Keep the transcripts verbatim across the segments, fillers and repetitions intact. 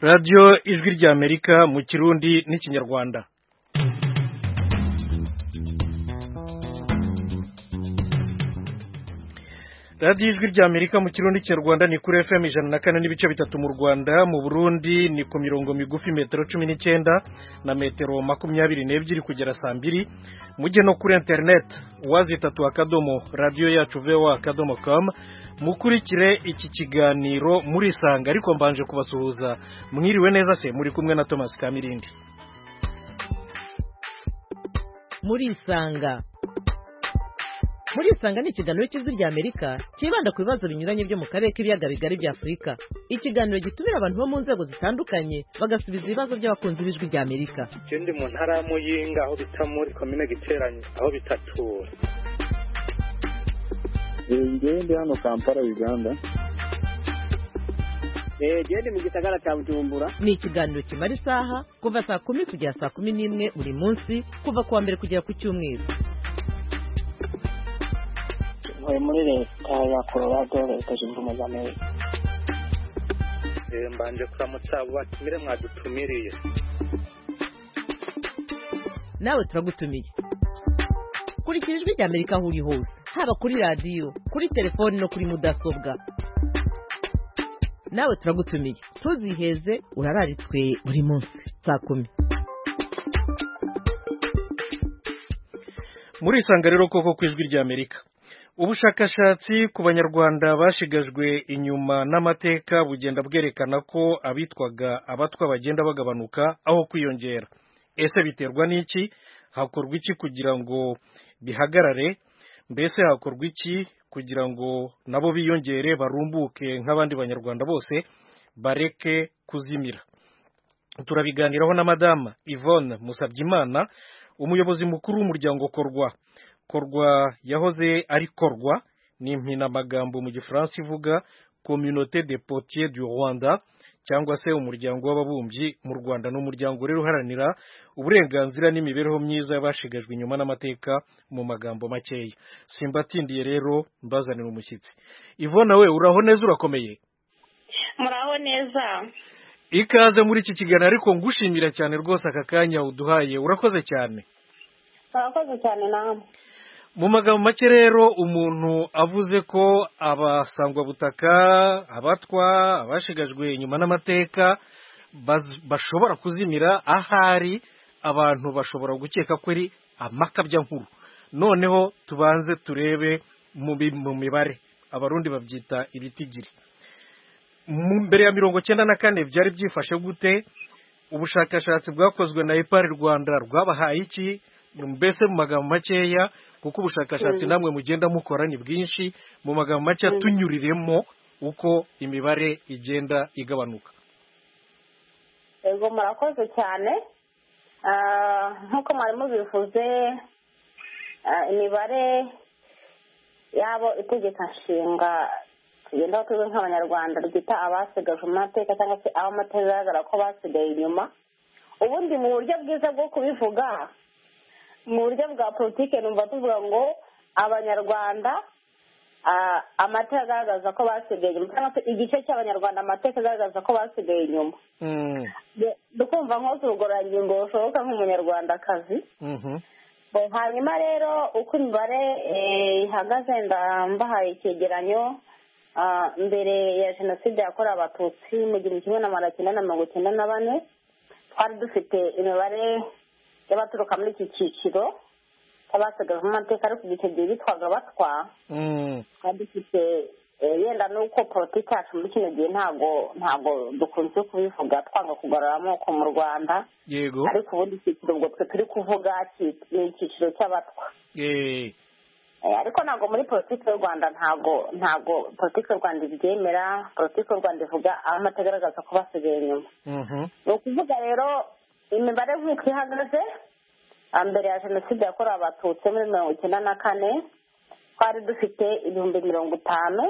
radiyo ijwi ry'Amerika mu Kirundi n'Ikinyarwanda. radiyo ijwi ry'Amerika mu Kirundi n'Ikinyarwanda ni kuri F M ijana na kane n'ibice bitatu mu Rwanda, mu Burundi ni ku mirongo migufi metero cumi n'icyenda na metero makumyabiri n'ebyiri kugera saa mbiri. Mujye no kuri internet wazi itatu akadomo radio yacu voa akadomo com mukurikire iki kiganiro muri Sanga. Ariko mbanje kubasuhuza, mwiriwe neza se? Muri kumwe na Thomas Kamirindi. Muri Sanga Muri Sanga ni ikiganiro cy'Ijwi ry'Amerika kibanda ku bibazo binyuranye byo mu karere k'ibiyaga bigari bya Afurika. Ikiganiro gitumira abantu bo mu nzego zitandukanye bagasubiza ibibazo by'abakunzi b'Ijwi ry'Amerika. Ikindi mu ntara ya Muyinga aho bita muri komine Giteranye aho bitatura. Ngende hano Kampala Uganda. Eh gende mu gisagara cya Bujumbura. Ni ikiganiro kimara isaha kuva saa kumi kugera saa kumi n'imwe buri munsi kuva kuwa mbere kugera ku cyumweru. Muri muri leta ya Colorado, leta zunze ubumwe za Amerika. Eh mbanje kuramutsa abo batumire mwadutumiriye. Nawe turagutumiye. Kurikira Ijwi ry'Amerika aho uri hose, haba kuri radiyo, kuri telefoni no kuri mudasobwa. Nawe turagutumiye. Tuziheze urararitswe buri munsi saa kumi. Muri Sanga rero koko ku Ijwi ry'Amerika. Ubushakashatsi ku banyarwanda bashigajwe inyuma n'amateka bugenda bwerekana ko abitwaga abatwa bagenda bagabanuka aho kwiyongera. Ese biterwa n'iki? Hakorwa iki kugira ngo bihagarare? Mbese hakorwa iki kugira ngo nabo biyongere barumbuke nk'abandi banyarwanda bose bareke kuzimira? Turabiganiraho na Madame Yvonne Musabyimana, umuyobozi mukuru w'umuryango Korwa. Korwa yahoze ari Korwa, ni impinamagambo mu Gifaransa ivuga Communauté des Potiers du Rwanda, cyangwa se umuryango w'ababumbyi mu Rwanda. N'umuryango rero uharanira uburenganzira n'imibereho myiza y'abashigajwe inyuma n'amateka mu magambo makeya. Simbatindiye rero mbazanira umushyitsi. Ivona, we uraho neza? Urakomeye? Muraho neza. Ikaze muri iki kiganiro, ariko ngushimira cyane rwose aka kanya uduhaye. Urakoze cyane. Urakoze cyane namwe. Mu magambo make rero, umuntu avuze ko abasangwa butaka, abatwa, abashigajwe inyuma n'amateka bashobora kuzimira, ahari abantu bashobora gukeka ko ari amakabya nkuru. Noneho tubanze turebe mu mibare. Abarundi babyita ibitigiri. Mbere ya mirongo cyenda na kane byari byifashe gute? Ubushakashatsi bwakozwe na E P A R Rwanda rwabahaye iki? Mbese mu magambo makeya, kuko ubushakashatsi namwe mugenda mukora ni bwinshi, mu magambo make tunyuriremo uko imibare igenda igabanuka. Ego murakoze cyane. Nkuko mwari mubivuze, imibare yabo itegeka nshinga tugenda tuzi nk'abanyarwanda ryita abasigaje mu mateka cyangwa se abo amateka agaragara ko basigaye inyuma. Ubundi mu buryo bwiza bwo kubivuga, mu buryo bwa politike numva tuvuga ngo abanyarwanda amateka agaragaza ko basigaye inyuma, cyangwa se igice cy'abanyarwanda amateka agaragaza ko basigaye inyuma. Dukumva nk'ose urugororangingo rushoboka nk'umunyarwandakazi. Hanyuma rero uko imibare ihagaze, ndambahaye icyegeranyo mbere ya jenoside yakorewe abatutsi mu gihumbi kimwe na magana cyenda na mirongo icyenda na bane, twari dufite imibare y'abaturuka muri iki cyiciro cy'abasigaje mu mateka, ariko igice gihe bitwaga batwa. Twari dufite yenda nuko politiki yacu muri kino gihe ntago ntago dukunze kubivuga, twanga kugarura amoko mu Rwanda. Yego. Ariko ubundi icyiciro ubwo twe turi kuvuga ni icyiciro cy'abatwa. Ariko ntago muri politiki y'u Rwanda ntago ntago politiki y'u Rwanda ibyemera. Politiki y'u Rwanda ivuga amateka agaragaza ko basigaye inyuma. Ni ukuvuga rero imibare nk'uko ihagaze, mbere ya jenoside yakorewe abatutsi muri mirongo icyenda na kane twari dufite ibihumbi mirongo itanu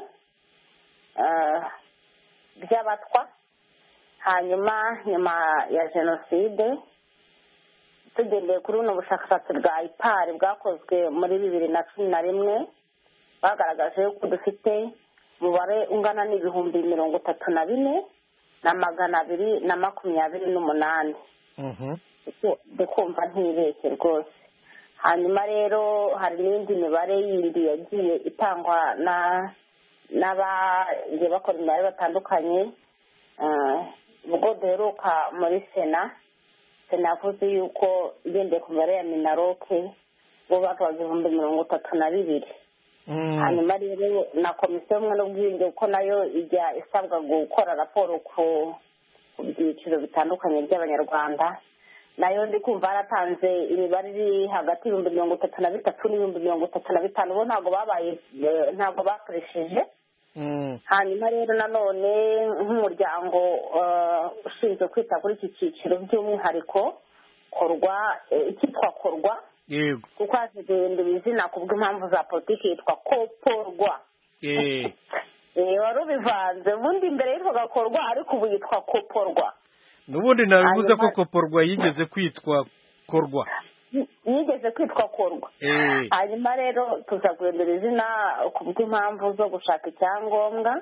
by'abatwa. Hanyuma nyuma ya jenoside, tugendeye kuri buno bushakashatsi bwa I P A R bwakozwe muri bibiri na cumi na rimwe, bagaragaje ko dufite umubare ungana n'ibihumbi mirongo itatu na bine na magana abiri na makumyabiri n'umunani ndikumva ntibeshye rwose. Hanyuma rero hari n'indi mibare yindi yagiye itangwa na n'abagiye bakora imibare batandukanye. Ubwo duheruka muri sena sena yavuze yuko igendeye ku mibare ya minaroke bo bagabaga ibihumbi mirongo itatu na bibiri. Hanyuma rero na komisiyo y'ubumwe n'ubwiyunge kuko nayo ijya isabwa gukora raporo ku byiciro bitandukanye by'abanyarwanda, nayo ndi kumva yaratanze imibare iri hagati y'ibihumbi mirongo itatu na bitatu n'ibihumbi mirongo itatu na bitanu. Bo ntabwo babaye ntabwo bakoresheje. Hanyuma rero nanone nk'umuryango ushinzwe kwita kuri iki cyiciro by'umwihariko korwa icyitwa korwa kuko hazigendera izina ku bw'impamvu za politiki yitwa koporwa. Wari ubivanze ubundi mbere yitwaga korwa ariko ubu yitwa koporwa. N'ubundi nabivuze ko koporwa yigeze kwitwa korwa yigeze kwitwa korwa. Hanyuma rero tuza guhindura izina ku bw'impamvu zo gushaka icyangombwa.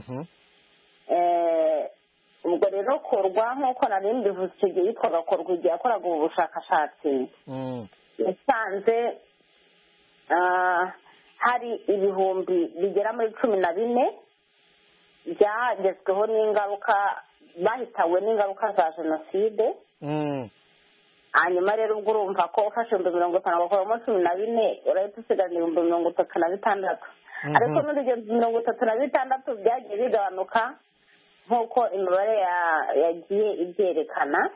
Ubwo rero korwa nk'uko nari mbivuze icyo gihe yitwaga korwa igihe yakoraga ubu bushakashatsi yasanze hari ibihumbi bigera muri cumi na bine byagezweho n'ingaruka bahitawe n'ingaruka za jenoside. Hanyuma rero ubwo urumva ko ufashe ibihumbi mirongo itanu agakoramo cumi na bine urahita usigarana ibihumbi mirongo itatu na bitandatu. Ariko muri ibyo mirongo itatu na bitandatu byagiye bigabanuka nk'uko imibare yagiye ibyerekana.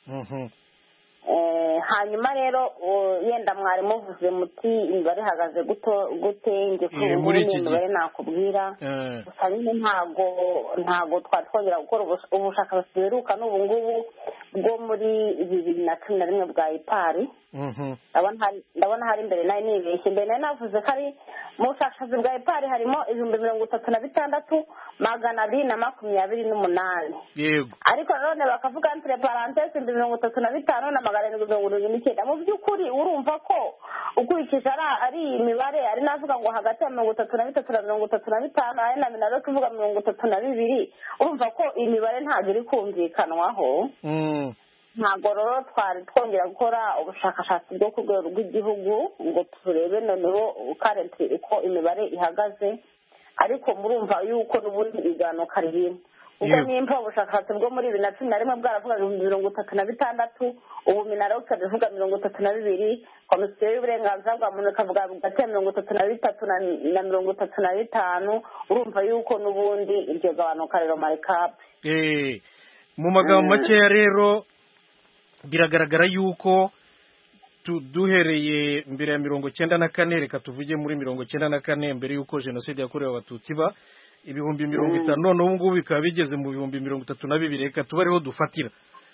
Hanyuma rero yenda mwari muvuze muti imibare ihagaze gute njye kuri ubu imibare nakubwira gusa nyine ntago ntago twari twongera gukora ubushakashatsi buheruka n'ubu ngubu bwo muri bibiri na cumi na rimwe bwa ipari. Ndabona hari imbere nayo nibeshye imbere nayo navuze ko ari mu bushakashatsi bwa ipari harimo ibihumbi mirongo itatu na bitandatu magana abiri na makumyabiri n'umunani. Ariko nanone bakavuga entre parenthèses ibihumbi mirongo itatu na bitanu na magana arindwi mirongo irindwi n'icyenda. Mu by'ukuri urumva ko ukurikije ari imibare ari navuga ngo hagati ya mirongo itatu na bitatu na mirongo itatu na bitanu ari na minaro tuvuga mirongo itatu na bibiri, urumva ko imibare ntabwo iri kumvikanwaho. Ntabwo rero twari twongera gukora ubushakashatsi bwo ku rwego rw'igihugu ngo turebe noneho currently uko imibare ihagaze, ariko murumva yuko n'ubundi igabanuka ririmo ubwo nimba ubushakashatsi bwo muri bibiri na cumi na rimwe bwaravuga ibihumbi mirongo itatu na bitandatu, ubu minaroke bivuga mirongo itatu na bibiri, komisiyo y'uburenganzira bwa muntu ikavuga hagati ya mirongo itatu na bitatu na mirongo itatu na bitanu. Urumva yuko n'ubundi iryo gabanuka rero marikapu. Mu magambo makeya rero biragaragara yuko duhereye mbere ya mirongo cyenda na kane, reka tuvuge muri mirongo cyenda na kane mbere y'uko jenoside yakorewe abatutsi ba ibihumbi mirongo itanu, none ubu ngubu bikaba bigeze mu bihumbi mirongo itatu na bibiri. Reka tuba ariho dufatira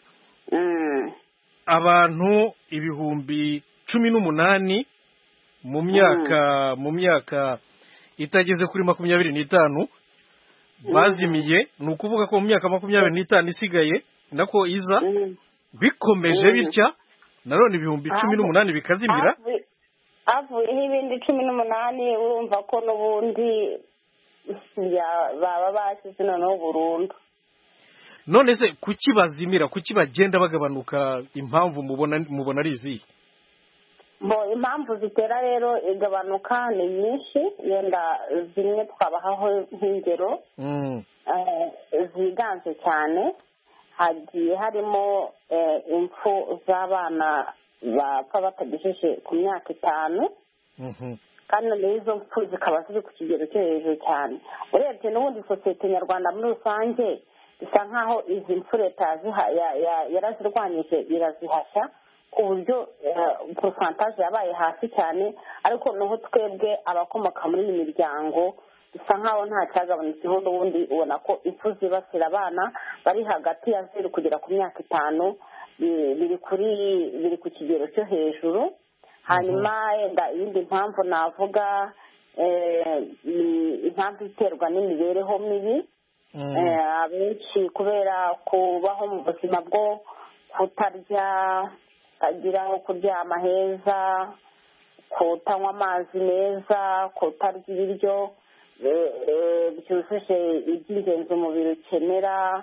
abantu ibihumbi cumi n'umunani mu myaka mu myaka itageze kuri makumyabiri n'itanu bazimiye. Ni ukuvuga ko mu myaka makumyabiri n'itanu isigaye nako iza bikomeje bitya nanone ibihumbi cumi n'umunani bikazimira, havuyeho ibindi cumi n'umunani. Urumva ko n'ubundi baba bashyize noneho burundu. None se kuki bazimira, kuki bagenda bagabanuka? Impamvu mubona mubona ari izihe? Bo impamvu zitera rero igabanuka ni nyinshi, yenda zimwe twabahaho nk'ingero ziganje cyane. Hagiye harimo impfu z'abana bapfa batagejeje ku myaka itanu, kandi n'izo mpfu zikaba ziri ku kigero cyo hejuru cyane. Urebye n'ubundi sosiyete nyarwanda muri rusange bisa nk'aho izi mpfu leta yarazirwanyije irazihashya ku buryo porosantaje yabaye hasi cyane, ariko n'ubu twebwe abakomoka muri iyi miryango bisa nk'aho nta cyagabanutseho. n'ubundi ubona ko impfu zibasira abana bari hagati ya zeru kugera ku myaka itanu biri kuri biri ku kigero cyo hejuru. Hanyuma yenda iyindi mpamvu navuga impamvu iterwa n'imibereho mibi. Abenshi kubera kubaho mu buzima bwo kutarya, kutagira aho kuryama heza, kutanywa amazi meza, kutarya ibiryo byujuje iby'ingenzi umubiri ukenera,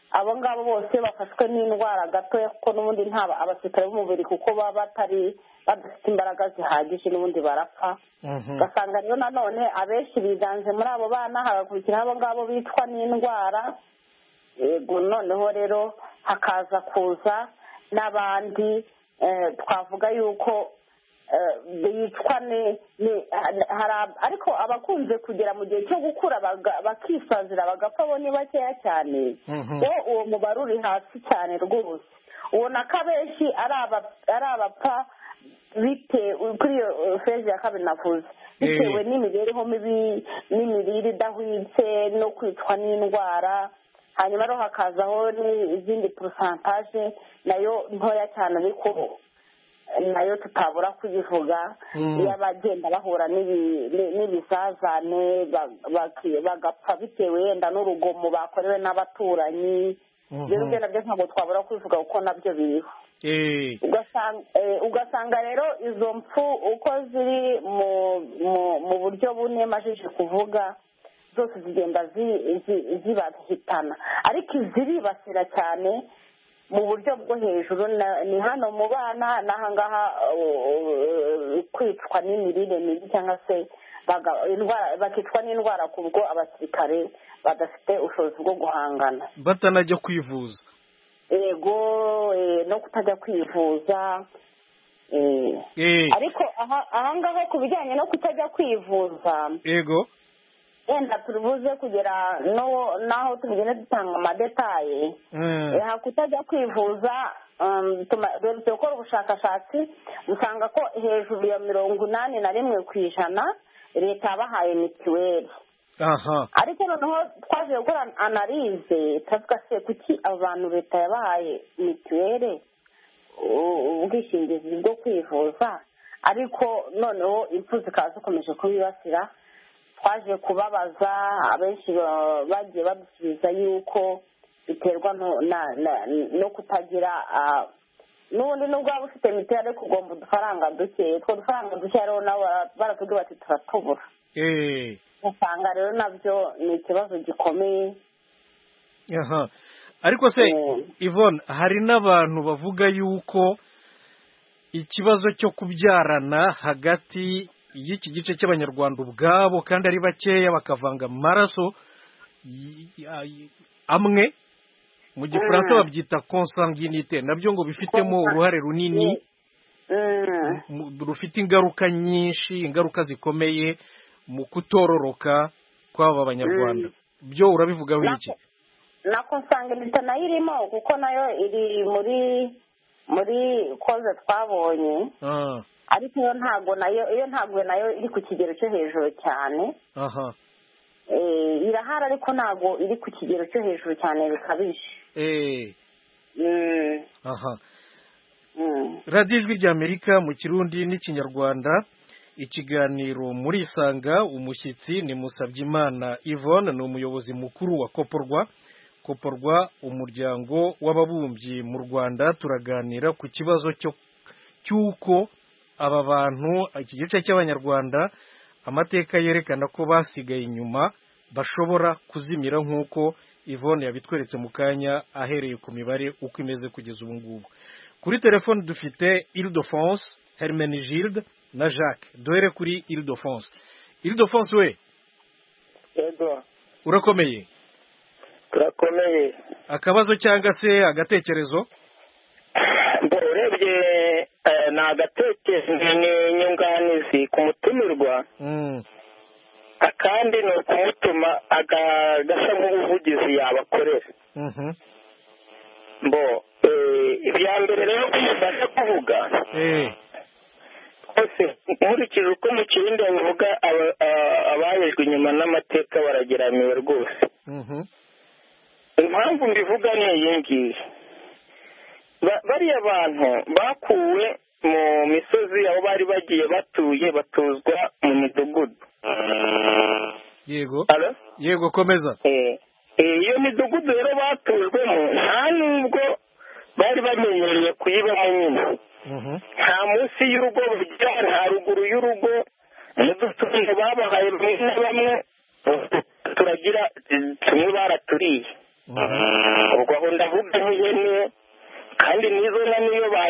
abo ngabo bose bafashwe n'indwara gatoya kuko n'ubundi nta abasirikare b'umubiri kuko baba batari badafite imbaraga zihagije n'ubundi barapfa ugasanga rero nanone abenshi biganze muri abo bana hagakurikiraho abo ngabo bitwa n'indwara yego noneho rero hakaza kuza n'abandi twavuga yuko bicwa ariko abakunze kugera mu gihe cyo gukura bakisazira bagapfa bo ni bakeya cyane uwo mubare uri hasi cyane rwose ubona ko abenshi ari abapfa bitewe kuri iyo fezi ya kabiri navuze bitewe n'imibereho mibi n'imirire idahwitse no kwicwa n'indwara hanyuma rero hakazaho n'izindi porosantaje nayo ntoya cyane ariko nayo tutabura kuyivuga iyo abagenda bahura n'ibizazane bagapfa bitewe wenda n'urugomo bakorewe n'abaturanyi rero ibyo nabyo ntabwo twabura kubivuga kuko nabyo biriho ugasanga rero izo mpfu uko ziri mu buryo bune majije kuvuga zose zigenda zibahitana ariko iziribasira cyane mu buryo bwo hejuru ni hano mu bana n'ahangaha kwicwa n'imirire mibi cyangwa se bakicwa n'indwara ku bwo abasirikare badafite ubushobozi bwo guhangana batanajya kwivuza yego no kutajya kwivuza ariko ahangaha ku bijyanye no kutajya kwivuza yego wenda turubuze kugera n'aho tugenda dutanga amadetaye kutajya kwivuza duherutse gukora ubushakashatsi usanga ko hejuru ya mirongo inani na rimwe ku ijana leta yabahaye mituweli ariko noneho twaje gukora analize turavuga se kuki abo bantu leta yabahaye mituweli ubwishingizi bwo kwivuza ariko noneho impfu zikaba zikomeje kubibasira twaje kubabaza abenshi bagiye badusubiza yuko biterwa no kutagira n'ubundi nubwo waba ufite mituweli ariko ugomba udufaranga duke utwo dufaranga duke rero nabo baratubwira bati turatubura usanga rero nabyo ni ikibazo gikomeye ariko se Yvonne hari n'abantu bavuga yuko ikibazo cyo kubyarana hagati y'iki gice cy'abanyarwanda ubwabo kandi ari bakeya bakavanga amaraso amwe mu gifaransa babyita consanguinité nabyo ngo bifitemo uruhare runini rufite ingaruka nyinshi ingaruka zikomeye mu kutororoka kw'aba banyarwanda byo urabivugaho iki na consanguinité nayo irimo kuko nayo iri muri muri koze twabonye ariko iyo ntabwo nayo iyo ntabwo nayo iri ku kigero cyo hejuru cyane aha irahari ariko ntabwo iri ku kigero cyo hejuru cyane bikabije aha radiyo ijwi ry'amerika mu kirundi n'ikinyarwanda ikiganiro muri isanga umushyitsi ni Musabyimana Yvonne ni umuyobozi mukuru wa koporwa koporwa umuryango w'ababumbyi mu Rwanda turaganira ku kibazo cy'uko aba bantu iki gice cy'abanyarwanda amateka yerekana ko basigaye inyuma bashobora kuzimira nk'uko Yvonne yabitweretse mu kanya ahereye ku mibare uko imeze kugeza ubu ngubu kuri telefone dufite Ile-de-France Hermenegilde na Jacques duhere kuri Ile-de-France Ile-de-France we yego urakomeye turakomeye akabazo cyangwa se agatekerezo urebye ni agatekerezo ni inyunganizi ku mutumirwa akandi ni ukumutuma agasa nk'ubuvugizi yabakorera mbo ibya mbere rero kumufasha kuvuga twese nkurikije uko mu kirundi bavuga abayejwe inyuma n'amateka barageramiwe rwose impamvu mbivuga ni iyi ngiyi bariya bantu bakuwe mu misozi aho bari bagiye batuye batuzwa mu midugudu yego yego komeza iyo midugudu rero batujwemo nta nubwo bari bamenyereye kuyibamo nyine nta munsi y'urugo bagira nta ruguru y'urugo n'udutungo babahaye bamwe na bamwe turagira tumwe baraturiye ubwo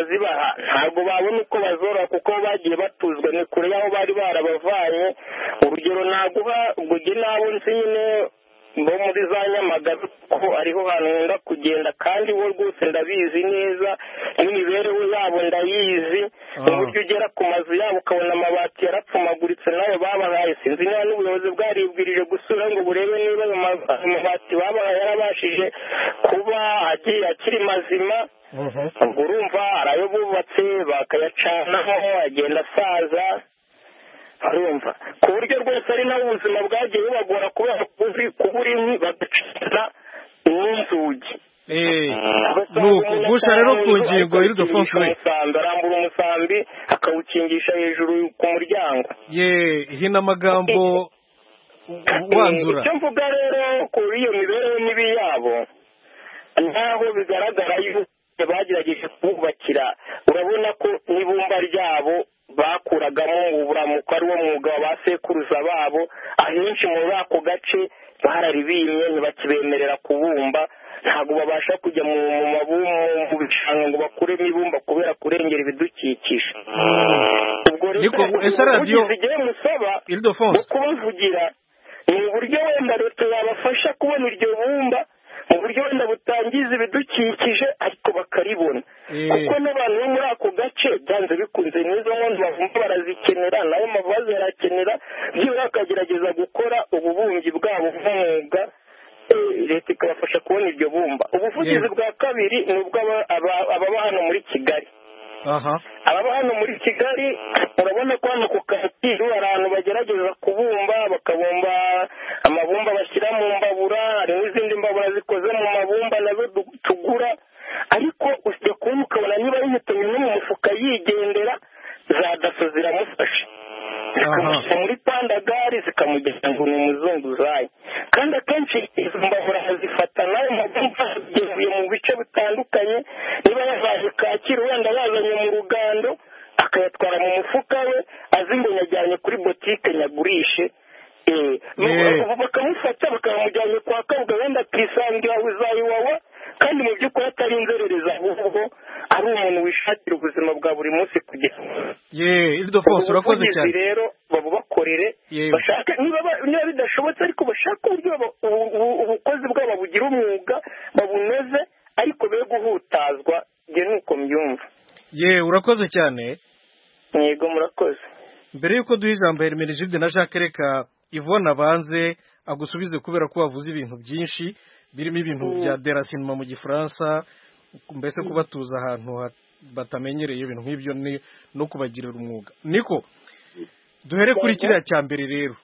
bakazibaha ntabwo babona uko bazora kuko bagiye batuzwa ni kure y'aho bari barabavanye urugero naguha ubwo jye nabo nzi nyine bo muri za Nyamagabe ko ariho hantu nkunda kugenda kandi bo rwose ndabizi neza n'imibereho yabo ndayizi uburyo ugera ku mazu yabo ukabona amabati yarapfumaguritse nayo babahaye sinzi niba n'ubuyobozi bwaribwirije gusura ngo burebe niba ayo mabati babahaye yarabashije kuba agiye akiri mazima ubwo urumva hari ayo bubatse bakayacanaho agenda asaza urumva ku buryo rwose ari naho ubuzima bwagiye bubagora kubera kubura inkwi bagacana n'inzugi gusa rero ku ngingo y'Ildefonse we arambura umusambi akawukingisha hejuru ku muryango ye hino amagambo wanzura icyo mvuga rero kuri iyo mibereho mibi yabo ntaho bigaragara yuko bagerageje kububakira urabona ko n'ibumba ryabo bakuragamo uburamuko ari wo mwuga wa basekuruza babo ahenshi muri ako gace bararibimye ntibakibemerera kubumba ntabwo babasha kujya mu mabumba mu bishanga ngo bakuremo ibumba kubera kurengera ibidukikije ubwo rero ese radiyo zigiye musaba Ildefonse kubavugira ni uburyo wenda leta yabafasha kubona iryo bumba mu buryo wenda butangiza ibidukikije ariko bakaribona kuko n'abantu bo muri ako gace byanze bikunze n'izo nkondo bavumba barazikenera nayo mavaze yarakenera byibura bakagerageza gukora ububumbyi bwabo nk'umwuga leta ikabafasha kubona iryo bumba ubuvugizi bwa kabiri ni ubw'ababa hano muri Kigali ababa hano muri Kigali urabona ko hano ku Kacyiru hari abantu bagerageza kubumba bakabumba amabumba bashyira mu mbabura hari n'izindi mbabura zikoze mu mabumba nazo tugura ariko usibye kubona ukabona niba yihitamye no mu mufuka yigendera za daso ziramufasha zikamushyira muri pandagari zikamugeza ngo ni umuzunguzayi kandi akenshi izo mbabura azifata nawe mabumba yavuye mu bice bitandukanye niba yazaje Kacyiru wenda yazanye mu rugando akayatwara mu mufuka we azi ngo yajyanye kuri botike nyagurishe bakamufata bakamujyanye kwa kabuga wenda akisangira uzayiwawa kandi mu by'ukuri atari inzerereza ahubwo ari umuntu wishakira ubuzima bwa buri munsi kugira ye Ildefonse urakoze cyane rero babubakorere bashaka niba bidashobotse ariko bashaka uburyo ubukozi bwabo bugira umwuga babunoze ariko be guhutazwa njye nuko mbyumva ye urakoze cyane yego murakoze mbere yuko duha ijambo Hermenegilde na Jacques reka Yvonne abanze agusubize kubera ko wavuze ibintu byinshi birimo ibintu bya déracinement mu gifaransa mbese kubatuza ahantu batamenyereye ibintu nk'ibyo no kubagirira umwuga niko duhere kuri kiriya cya mbere rero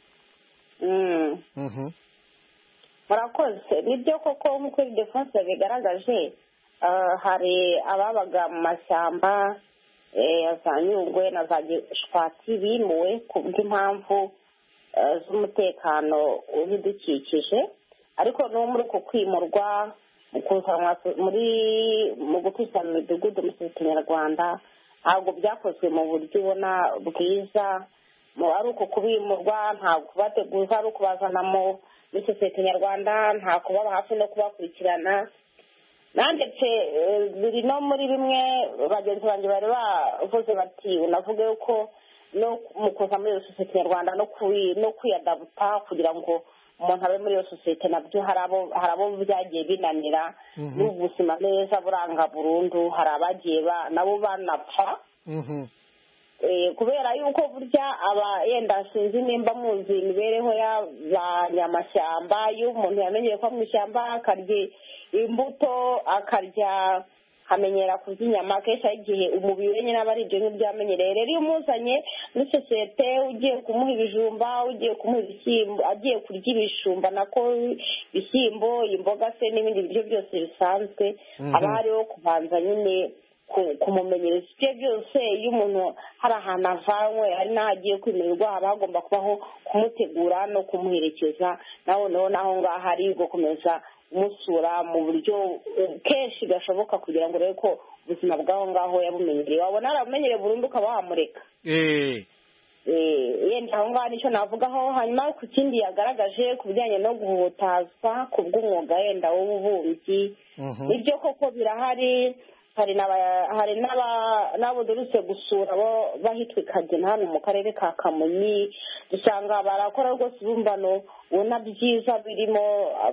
murakoze nibyo koko nk'uko Ildefonse bigaragaje hari ababaga mu mashyamba ya za Nyungwe na za Gishwati bimuwe ku bw'impamvu z'umutekano w'ibidukikije ariko no muri uko kwimurwa muri mu gutuza mu midugudu mu Kinyarwanda ntabwo byakozwe mu buryo ubona bwiza ari uko kubimurwa ntabwo kubateguza ari ukubazana muri sosiyete nyarwanda nta kubaba hafi no kubakurikirana nandetse biri no muri bimwe bagenzi banjye bari bavuze bati unavuge yuko no mu kuza muri iyo sosiyete nyarwanda no kwiyadabuta kugira ngo umuntu abe muri iyo sosiyete nabyo hari abo byagiye binanira n'ubuzima neza buranga burundu hari abagiye nabo banapfa kubera yuko burya aba yenda sinzi nimba muzi imibereho y'abanyamashyamba iyo umuntu yamenyeye ko mu ishyamba akarya imbuto akarya amenyera kurya inyama kenshi igihe umubiri we nyine aba ari ibyo ngibyo yamenyereye rero iyo umuzanye muri sosiyete ugiye kumuha ibijumba ugiye kumuha ibishyimbo agiye kurya ibijumba nako ibishyimbo imboga se n'ibindi biryo byose bisanzwe haba hariho kubanza nyine kumumenyereza ibyo byose iyo umuntu hari ahantu avanywe hari n'aho agiye kwimurirwa haba hagomba kubaho kumutegura no kumuherekeza naho naho ngaho ari gukomeza umusura mu buryo kenshi gashoboka kugira ngo urebe ko ubuzima bw'aho ngaho yabumenyereye wabona arabumenyereye burundu ukaba wamureka yenda aho ngaho nicyo navugaho hanyuma ku kindi yagaragaje ku bijyanye no guhutazwa ku bw'umwuga yenda w'ububumbyi nibyo koko birahari hari hari n'abo durutse gusura bo bahitwa ikagina hano mu karere ka Kamonyi, dusanga barakora rwose ibibumbano ubona byiza birimo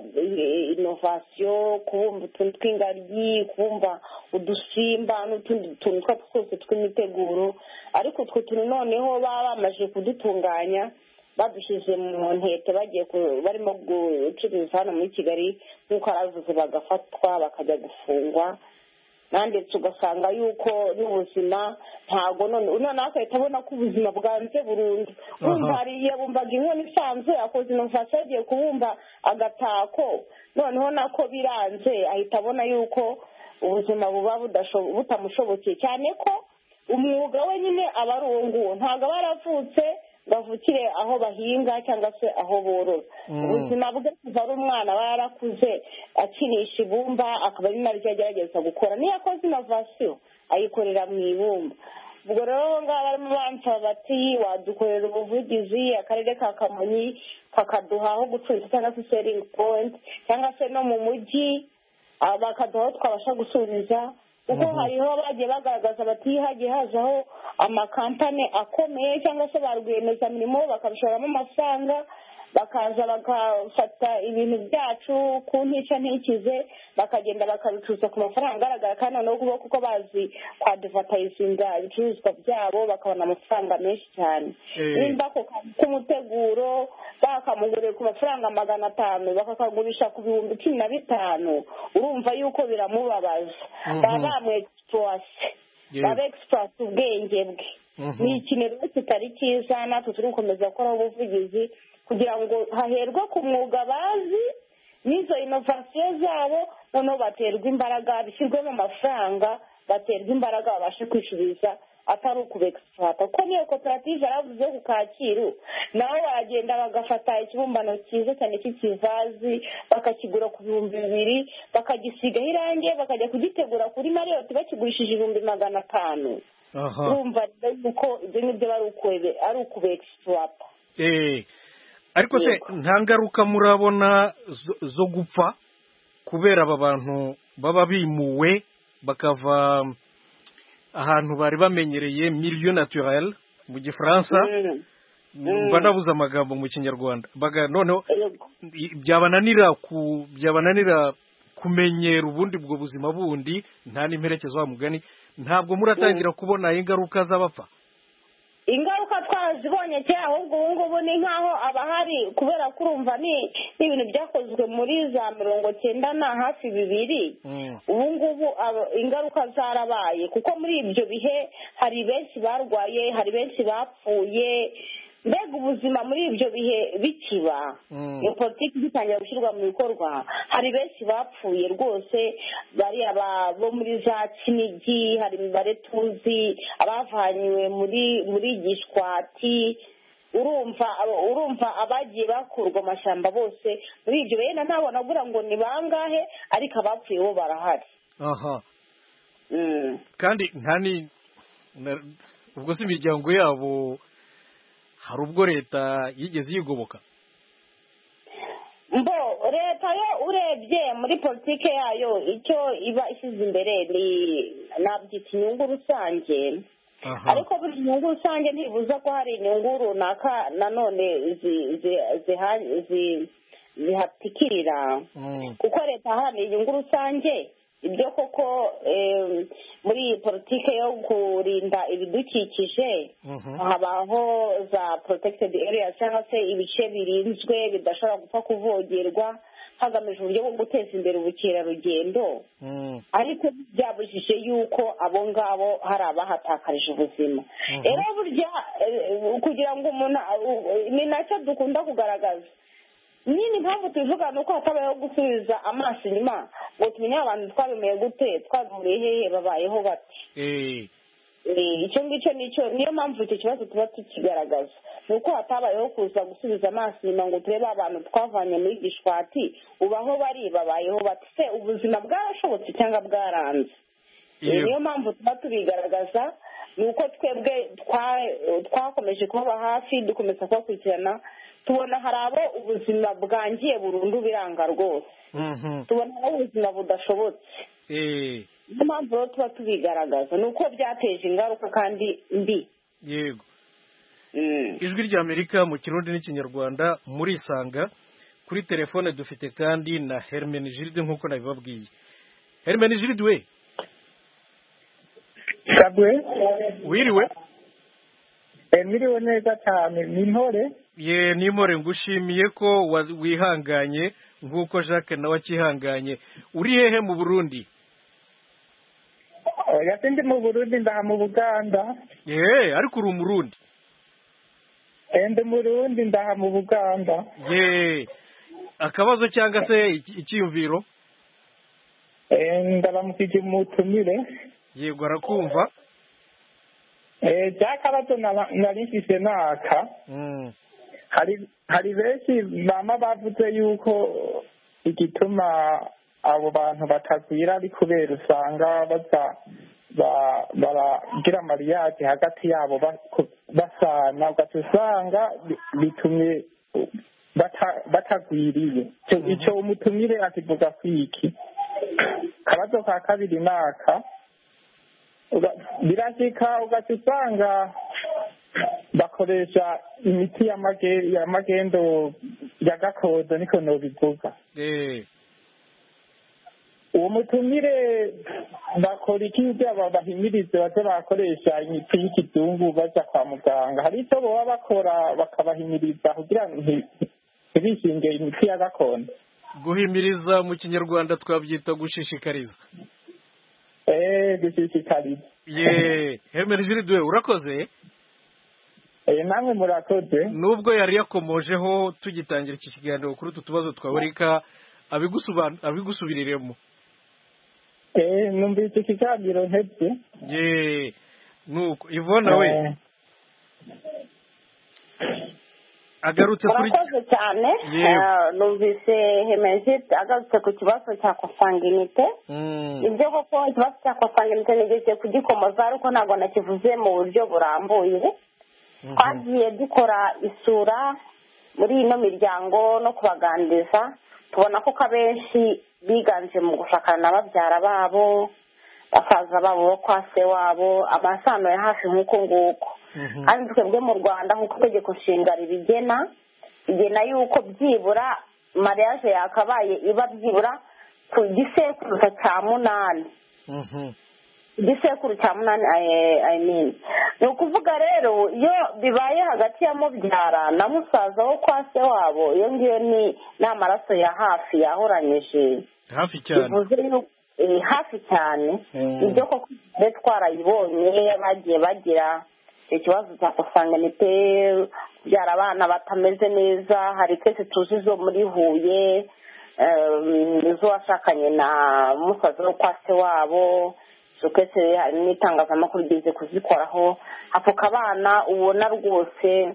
inovasiyo, kubumba utuntu tw'ingagi, kubumba udusimba n'utundi tuntu twose tw'imiteguro, ariko utwo tuntu noneho baba bamaze kudutunganya badushyize mu ntete bagiye barimo gucuruza hano muri Kigali, nk'uko aravuze bagafatwa bakajya gufungwa, nandetse ugasanga yuko n'ubuzima ntabwo none none akahita abona ko ubuzima bwanze burundu. Urumva hari yabumbaga inkono isanzwe akoze inovasiyo agiye kubumba agatako, noneho nako biranze ahita abona yuko ubuzima buba butamushobokeye, cyane ko umwuga we nyine aba ari uwo nguwo, ntabwo aba yaravutse bavukire aho bahinga cyangwa se aho borora. Ubuzima bwe kuva ari umwana aba yarakuze akinisha ibumba, akaba ari naryo agerageza gukora. Niyo akoze inovasiyo ayikorera mu ibumba. Ubwo rero ngaho barimo bansaba bati wadukorera ubuvugizi, akarere ka Kamonyi kakaduha aho gucuruza cyangwa se selling point, cyangwa se no mu mujyi bakaduha aho twabasha gusubiriza, kuko hariho bagiye bagaragaza bati hagiye hazaho amakampani akomeye cyangwa se ba rwiyemezamirimo bakabishoramo amafaranga, bakaza bagafata ibintu byacu ku ntica ntikize bakagenda bakabicuruza ku mafaranga agaragara, kandi noneho kuko bazi kwadivatayizinga ibicuruzwa byabo bakabona amafaranga menshi cyane. Nimba ako k'umuteguro bakamugurira ku mafaranga magana atanu bakakagurisha ku bihumbi cumi na bitanu, urumva yuko biramubabaza. baba bamwegisipuwase baba egisipuwase ubwenge bwe. Ni ikintu rero kitari cyiza, natwe turi gukomeza gukora ubuvugizi kugira ngo haherwe ku mwuga bazi n'izo inovasiyo zabo, noneho baterwa imbaraga, bishyirwemo amafaranga, baterwa imbaraga babashe kwishuriza atari ukubegisipuwata. Kuko niyo koperative yaravuze ku Kacyiru nabo baragenda bagafata ikibumbano cyiza cyane cy'ikivazi bakakigura ku bihumbi bibiri bakagisigaho irangi bakajya kugitegura kuri mariyoti bakigurishije ibihumbi magana atanu. urumva yuko ibyo ngibyo ari ukubegisipuwata. ariko se nta ngaruka murabona zo gupfa kubera aba bantu baba bimuwe bakava ahantu bari bamenyereye milieu naturel mu gifaransa, mba nabuze amagambo mu kinyarwanda, noneho byabananira ku byabananira kumenyera ubundi ubwo buzima bundi nta n'imperekezo wa mugani, ntabwo muratangira kubona ingaruka z'abapfa? Ingaruka twazibonye kera, ahubwo ubu ngubu ni nk'aho abahari, kubera ko urumva ni ibintu byakozwe muri za mirongo cyenda na hafi bibiri. Ubu ngubu ingaruka zarabaye, kuko muri ibyo bihe hari benshi barwaye, hari benshi bapfuye, mbega ubuzima muri ibyo bihe bikiba iyo politiki igitangira gushyirwa mu bikorwa, hari benshi bapfuye rwose, bariya bo muri za Kinigi, hari imibare tuzi abavanywe muri muri Gishwati, urumva urumva abagiye bakurwa amashyamba bose muri ibyo bihe, ntabona gura ngo ni bangahe, ariko abapfuye bo barahari. aha kandi ntani ubwo si imiryango yabo hari ubwo leta yigeze yigoboka? mbo leta yo urebye muri politike yayo icyo iba ishyize imbere ni nabyita inyungu rusange, ariko buri inyungu rusange ntibuza ko hari inyungu runaka nanone zihatikirira, kuko leta hari inyungu rusange. Ibyo koko muri politike yo kurinda ibidukikije habaho za protected areas cyangwa se ibice birinzwe bidashobora gupfa kuvogerwa hagamijwe uburyo bwo guteza imbere ubukerarugendo, ariko byabujije yuko abo ngabo hari abahatakarije ubuzima. Rero burya kugira ngo umuntu, ni nacyo dukunda kugaragaza, nini impamvu tuvuga nuko hatabayeho gusubiza amaso inyuma ngo tumenye abantu twabimeye gute, twabimuriye hehe, babayeho bati. icyo ngicyo nicyo niyo mpamvu icyo kibazo tuba tukigaragaza, nuko hatabayeho kuza gusubiza amaso inyuma ngo turebe abantu twavanye muri Gishwati ubaho bari babayeho bati, se ubuzima bwarashobotse cyangwa bwaranze. niyo mpamvu tuba tubigaragaza, nuko twebwe twakomeje kubaba hafi, dukomeza kubakurikirana, tubona hari abo ubuzima bwangiye burundu biranga rwose, tubona abo ubuzima budashobotse. niyo mpamvu rero tuba tubigaragaza ni uko byateje ingaruka kandi mbi. yego ijwi ry'Amerika mu Kirundi n'Ikinyarwanda murisanga. Kuri telefone dufite kandi na Hermenegilde nk'uko nabibabwiye. Hermenegilde we Kabwe wiriwe? Emiriwe neza cyane ni ntore. Ye ni more ngushimiye ko wihanganye nk'uko Jacques nawe akihanganye. Uri hehe mu Burundi? Oya sindi mu Burundi ndaha mu Buganda. Eh ariko uri umurundi? Ende murundi ndaha mu Buganda. Ye akabazo cyangwa se icyiyumviro? Eh ndaramukije mutumire. Yego arakumva. Eh byakabazo nari mfise naka. Mm. Hari hari benshi mama bavuze yuko igituma abo bantu batagwira ari kubera usanga baza baragira mariage hagati yabo basana ugasanga bitumye batagwiriye. Icyo umutumire akivuga kwiki. Kabazo ka kabiri naka birashika ugasanga bakoresha imiti y'amagendo ya gakondo niko nobivuga. Eh uwo mutumire bakora iki byaba bahimirize baze bakoresha imiti y'ikizungu baza kwa muganga? Hari icyo baba bakora bakabahimiriza kugira ngo ntibishinge imiti ya gakondo? Guhimiriza mu Kinyarwanda twabyita gushishikariza. Eh gushishikariza. Ye Hermenegilde we urakoze? Eh namwe murakoze. Nubwo yari yakomojeho tugitangira iki kiganiro kuri utu tubazo twaburika abigusubiriremo. Eh numvise ikiganiro ntebye. Ye nuko Ivona we agarutse kuri murakoze cyane. Numvise Hermenegilde agarutse ku kibazo cya consanguinité. Ibyo koko ikibazo cya consanguinité nigeze kugikomoza ariko ntabwo nakivuze mu buryo burambuye. Twagiye dukora isura muri ino miryango no kubaganiriza tubona ko abenshi biganje mu gushakana na babyara babo basaza babo bo kwa se wabo amasano ya hafi nk'uko nguko. Kandi twebwe mu Rwanda nk'uko itegeko nshinga ribigena igena yuko byibura mariage yakabaye iba byibura ku gisekuru cya munani. igisekuru cya munani I mean ni ukuvuga rero iyo bibaye hagati ya mubyara na musaza wo kwa se wabo iyo ngiyo ni n'amaraso ya hafi yahoranyije hafi cyane hafi cyane ibyo koko twarayibonye bagiye bagira ikibazo cya consanguinité kubyara abana batameze neza. Hari kese tuzi zo muri Huye izo washakanye na musaza wo kwa se wabo sokese hari n'itangazamakuru rigeze kuzikoraho hafuka abana ubona rwose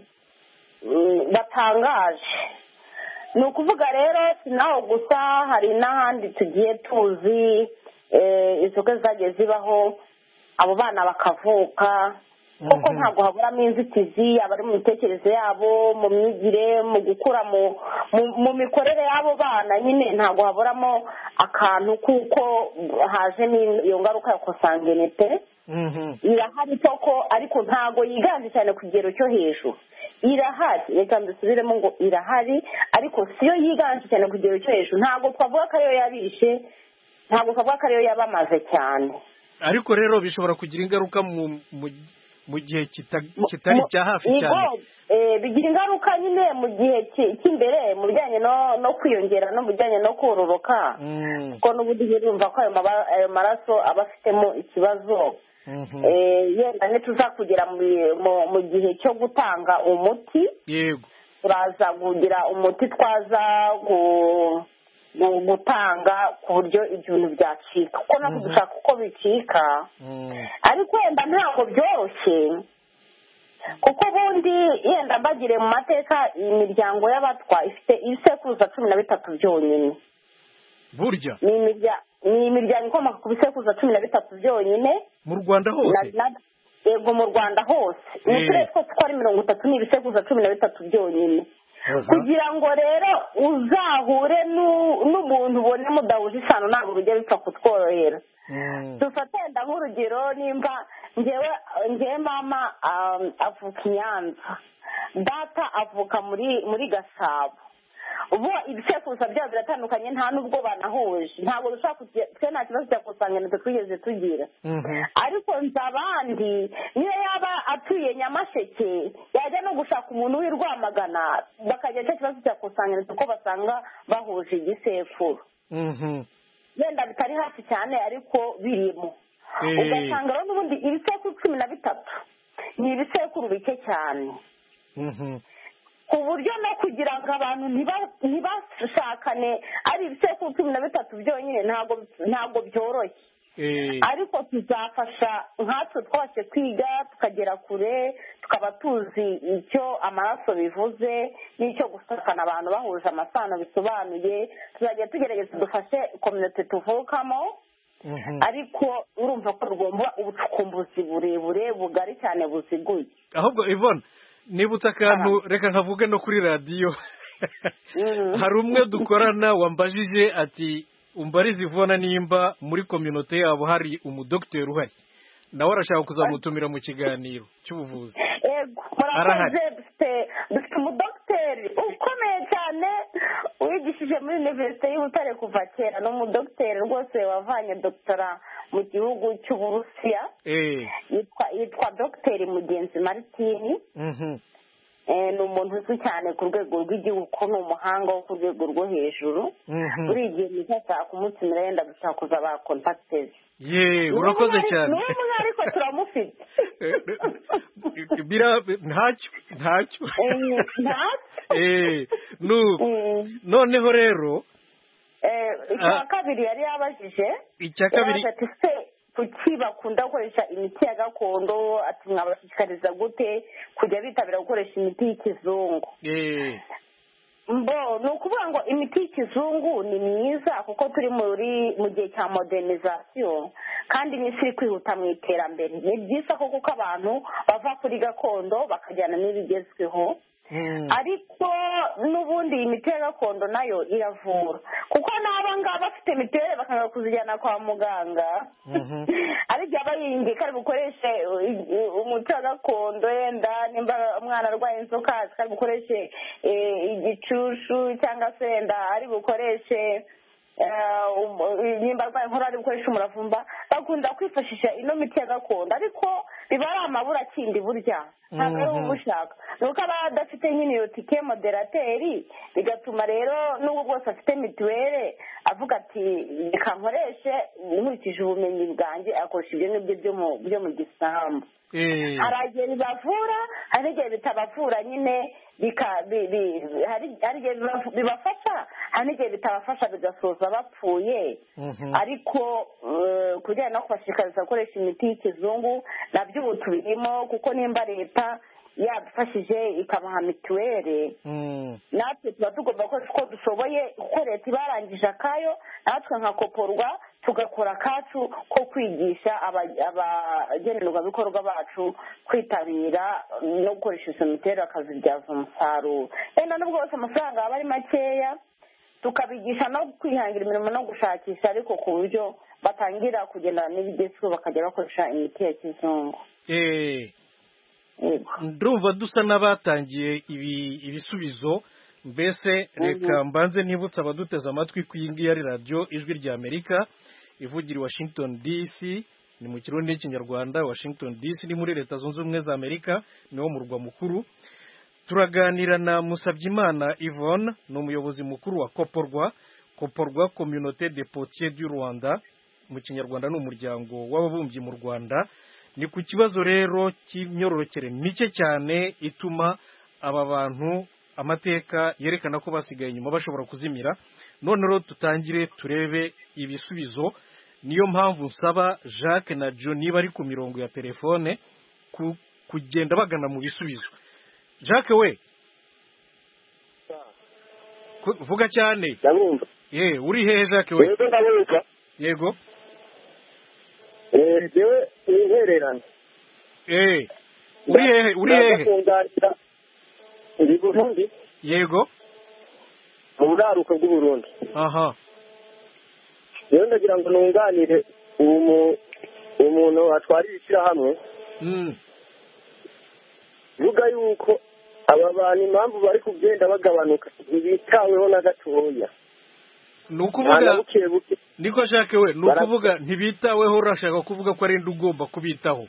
batangaje. Ni ukuvuga rero sinaho gusa hari n'ahandi tugiye tuzi izo ke zagiye zibaho abo bana bakavuka kuko ntabwo haburamo inzitizi abari mu mitekerereze yabo mu myigire mu gukura mu mikorere y'abo bana nyine ntabwo haburamo akantu kuko haje iyo ngaruka ya consanguinité. Irahari koko ariko ntabwo yiganje cyane ku kigero cyo hejuru. Irahari reka ndusubiremo ngo irahari ariko siyo yiganje cyane ku kigero cyo hejuru. Ntabwo twavuga ko ariyo yabishe ntabwo twavuga ko ariyo yabamaze cyane. Ariko rero bishobora kugira ingaruka mu mu gihe kitari cya hafi cyane. Bigira ingaruka nyine mu gihe cy'imbere mu bijyanye no kwiyongera no mu bijyanye no kororoka kuko n'ubundi birumva ko ayo maraso aba afitemo ikibazo. Yenda ntituzakugera mu gihe cyo gutanga umuti. Yego turaza kugira umuti twaza gutanga ku buryo ibintu byacika kuko ntabwo dushaka uko bicika ariko wenda ntabwo byoroshye kuko ubundi yenda mbagire mu mateka iyi miryango y'abatwa ifite ibisekuruza cumi na bitatu byonyine. Burya ni imiryango ikomoka ku bisekuruza cumi na bitatu byonyine mu Rwanda hose. Yego mu Rwanda hose mu turere twose uko ari mirongo itatu ni ibisekuruza cumi na bitatu byonyine. kugira ngo rero uzahure n'umuntu ubone mudahuje isano ntabwo bijya bipfa kutworohera. dufate wenda nk'urugero nimba ngewe ngewe mama avuka i Nyanza, data avuka muri muri Gasabo, ubu ibisekuruza byabo biratandukanye nta n'ubwo banahuje, ntabwo dushobora twe nta kibazo cya kusanganyirizo twigeze tugira. ariko nzi abandi niyo yaba atuye Nyamasheke yajya no gushaka umuntu w'i Rwamagana bakagira icyo kibazo cya kusanganyirizo kuko basanga bahuje igisekuru. yenda bitari hafi cyane ariko birimo. ugasanga rero n'ubundi ibisekuru cumi na bitatu ni ibisekuru bike cyane, ku buryo no kugira ngo abantu ntibashakane ari ibisekuru cumi na bitatu byonyine ntabwo byoroshye. ariko tuzafasha nkatwe twose kwiga tukagera kure, tukaba tuzi icyo amaraso bivuze n'icyo gusakana abantu bahuje amasano bisobanuye. tuzajya tugerageza dufashe kominote tuvukamo, ariko urumva ko rugomba ubucukumbuzi burebure bugari cyane buziguye. ahubwo Yvonne, nibutse akantu reka nkavuge no kuri radiyo. hari umwe dukorana wambajije ati umbarize Yvonne nimba muri kominote yabo hari umudogiteri uhari, nawe arashaka kuzamutumira mu kiganiro cy'ubuvuzi. yego murakoze, dufite umudogiteri ukomeye cyane wigishije muri Universite y'Ubutare kuva kera. ni umudogiteri rwose wavanye doktora mu gihugu cy'Uburusiya, yitwa dogiteri Mugenzi Martini. ni umuntu uzwi cyane ku rwego rw'igihugu ko ni umuhanga wo ku rwego rwo hejuru. buri gihe ntitashaka kumutumira yenda dushaka kuza ba kontakitezi. yeee urakoze cyane. ni umwe ariko turamufite. ntacyo ntacyo ntacyo. noneho rero icya kabiri yari yabajije, icya kabiri kuki bakunda gukoresha imiti ya gakondo, ati mwabashishikariza gute kujya bitabira gukoresha imiti y'ikizungu. mbo ni ukuvuga ngo imiti y'ikizungu ni myiza kuko turi muri mu gihe cya modernization kandi n'isi iri kwihuta mu iterambere. ni byiza ko kuko abantu bava kuri gakondo bakajyana n'ibigezweho. ariko n'ubundi iyi miti ya gakondo nayo iravura kuko n'aba ngaba bafite mituweli bakanga kuzijyana kwa muganga. ariko aba yingiye ko ari bukoreshe umuti wa gakondo, yenda nimba umwana arwaye inzoka ari bukoreshe igicushu, cyangwa se yenda ari bukoreshe nimba arwaye inkorora ari bukoresha umuravumba, bakunda kwifashisha ino miti ya gakondo. ariko biba ari amabura kindi burya ntabwo ari ubushaka, ni uko aba adafite nyine iyo tike moderateri, bigatuma rero n'ubwo bwose afite mituweli avuga ati reka nkoreshe nkurikije ubumenyi bwanjye, akoresha ibyo ngibyo byo mu gisambu. hari igihe bibavura, hari igihe bitabavura nyine, hari igihe bibafasha, hari n'igihe bitabafasha bigasoza bapfuye. ariko kugira no kubashishikariza gukoresha imiti y'ikizungu nabyo ubu tubirimo, kuko nimba leta yadufashije ikabaha mituweli, natwe tuba tugomba gukoresha uko dushoboye, kuko leta ibarangije akayo, natwe nka koporwa tugakora akacu ko kwigisha abagenerwabikorwa bacu kwitabira no gukoresha izo mituweli bakazibyaza umusaruro. wenda n'ubwo bose amafaranga aba ari makeya, tukabigisha no kwihangira imirimo no gushakisha, ariko ku buryo batangira kugendana n'ibigezweho bakajya bakoresha imiti ya kizungu. ndumva dusa n'abatangiye ibisubizo. mbese reka mbanze ntibutse abaduteze amatwi ko iyi ngiyi ari radiyo ijwi rya Amerika ivugira i Washington D C, ni mu kirundi n'ikinyarwanda. Washington D C ni muri Leta Zunze Ubumwe za Amerika, niwo murwa mukuru. turaganira na Musabyimana Yvonne, ni umuyobozi mukuru wa Koporwa Koporwa Communauté des Potiers du Rwanda, mu kinyarwanda ni umuryango w'ababumbyi mu Rwanda. ni ku kibazo rero cy'imyororokere mike cyane ituma aba bantu amateka yerekana ko basigaye inyuma bashobora kuzimira. none rero tutangire turebe ibisubizo. niyo mpamvu nsaba Jacques na John niba ari ku mirongo ya telefone kugenda bagana mu bisubizo. Jacques we vuga cyane. ye uri hehe Jacques we? yego eh jewe ihererana. eh uri hehe uri hehe? ndi Burundi. yego mu buraruko bw'uburundi. aha rero ndagira ngo nunganire uwo umuntu atwariye ishyirahamwe mm. vuga yuko aba bantu impamvu bari kugenda bagabanuka ntibitaweho na gatoya. ni ukuvuga niko Jacques we ni ukuvuga ntibitaweho urashaka kuvuga ko ari ndi ugomba kubitaho.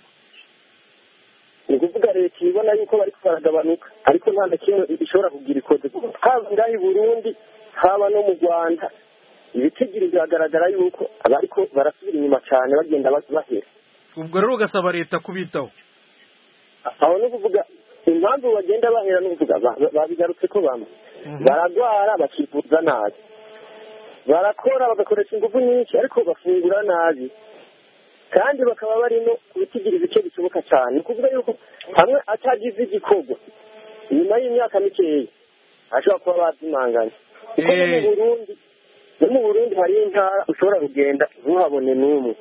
ni ukuvuga leta ibona yuko bari baragabanuka ariko nta na kimwe ishobora kugira ikoze haba ngaho i Burundi haba no mu Rwanda ibitigiri biragaragara yuko abariko barasubira inyuma cyane bagenda bahera. ubwo rero ugasaba leta kubitaho. aho ni ukuvuga impamvu bagenda bahera ni ukuvuga babigarutse ko bamwe baragwara bakivuza nabi barakora bagakoresha ingufu nyinshi ariko bafungura nabi kandi bakaba bari no kubitigira ibice bishoboka cyane. ni ukuvuga yuko hamwe atagize igikorwa nyuma y'imyaka mikeya ashobora kuba bazimanganya kuko no mu Burundi no mu Burundi hari intara ushobora kugenda ntuhabone n'umwe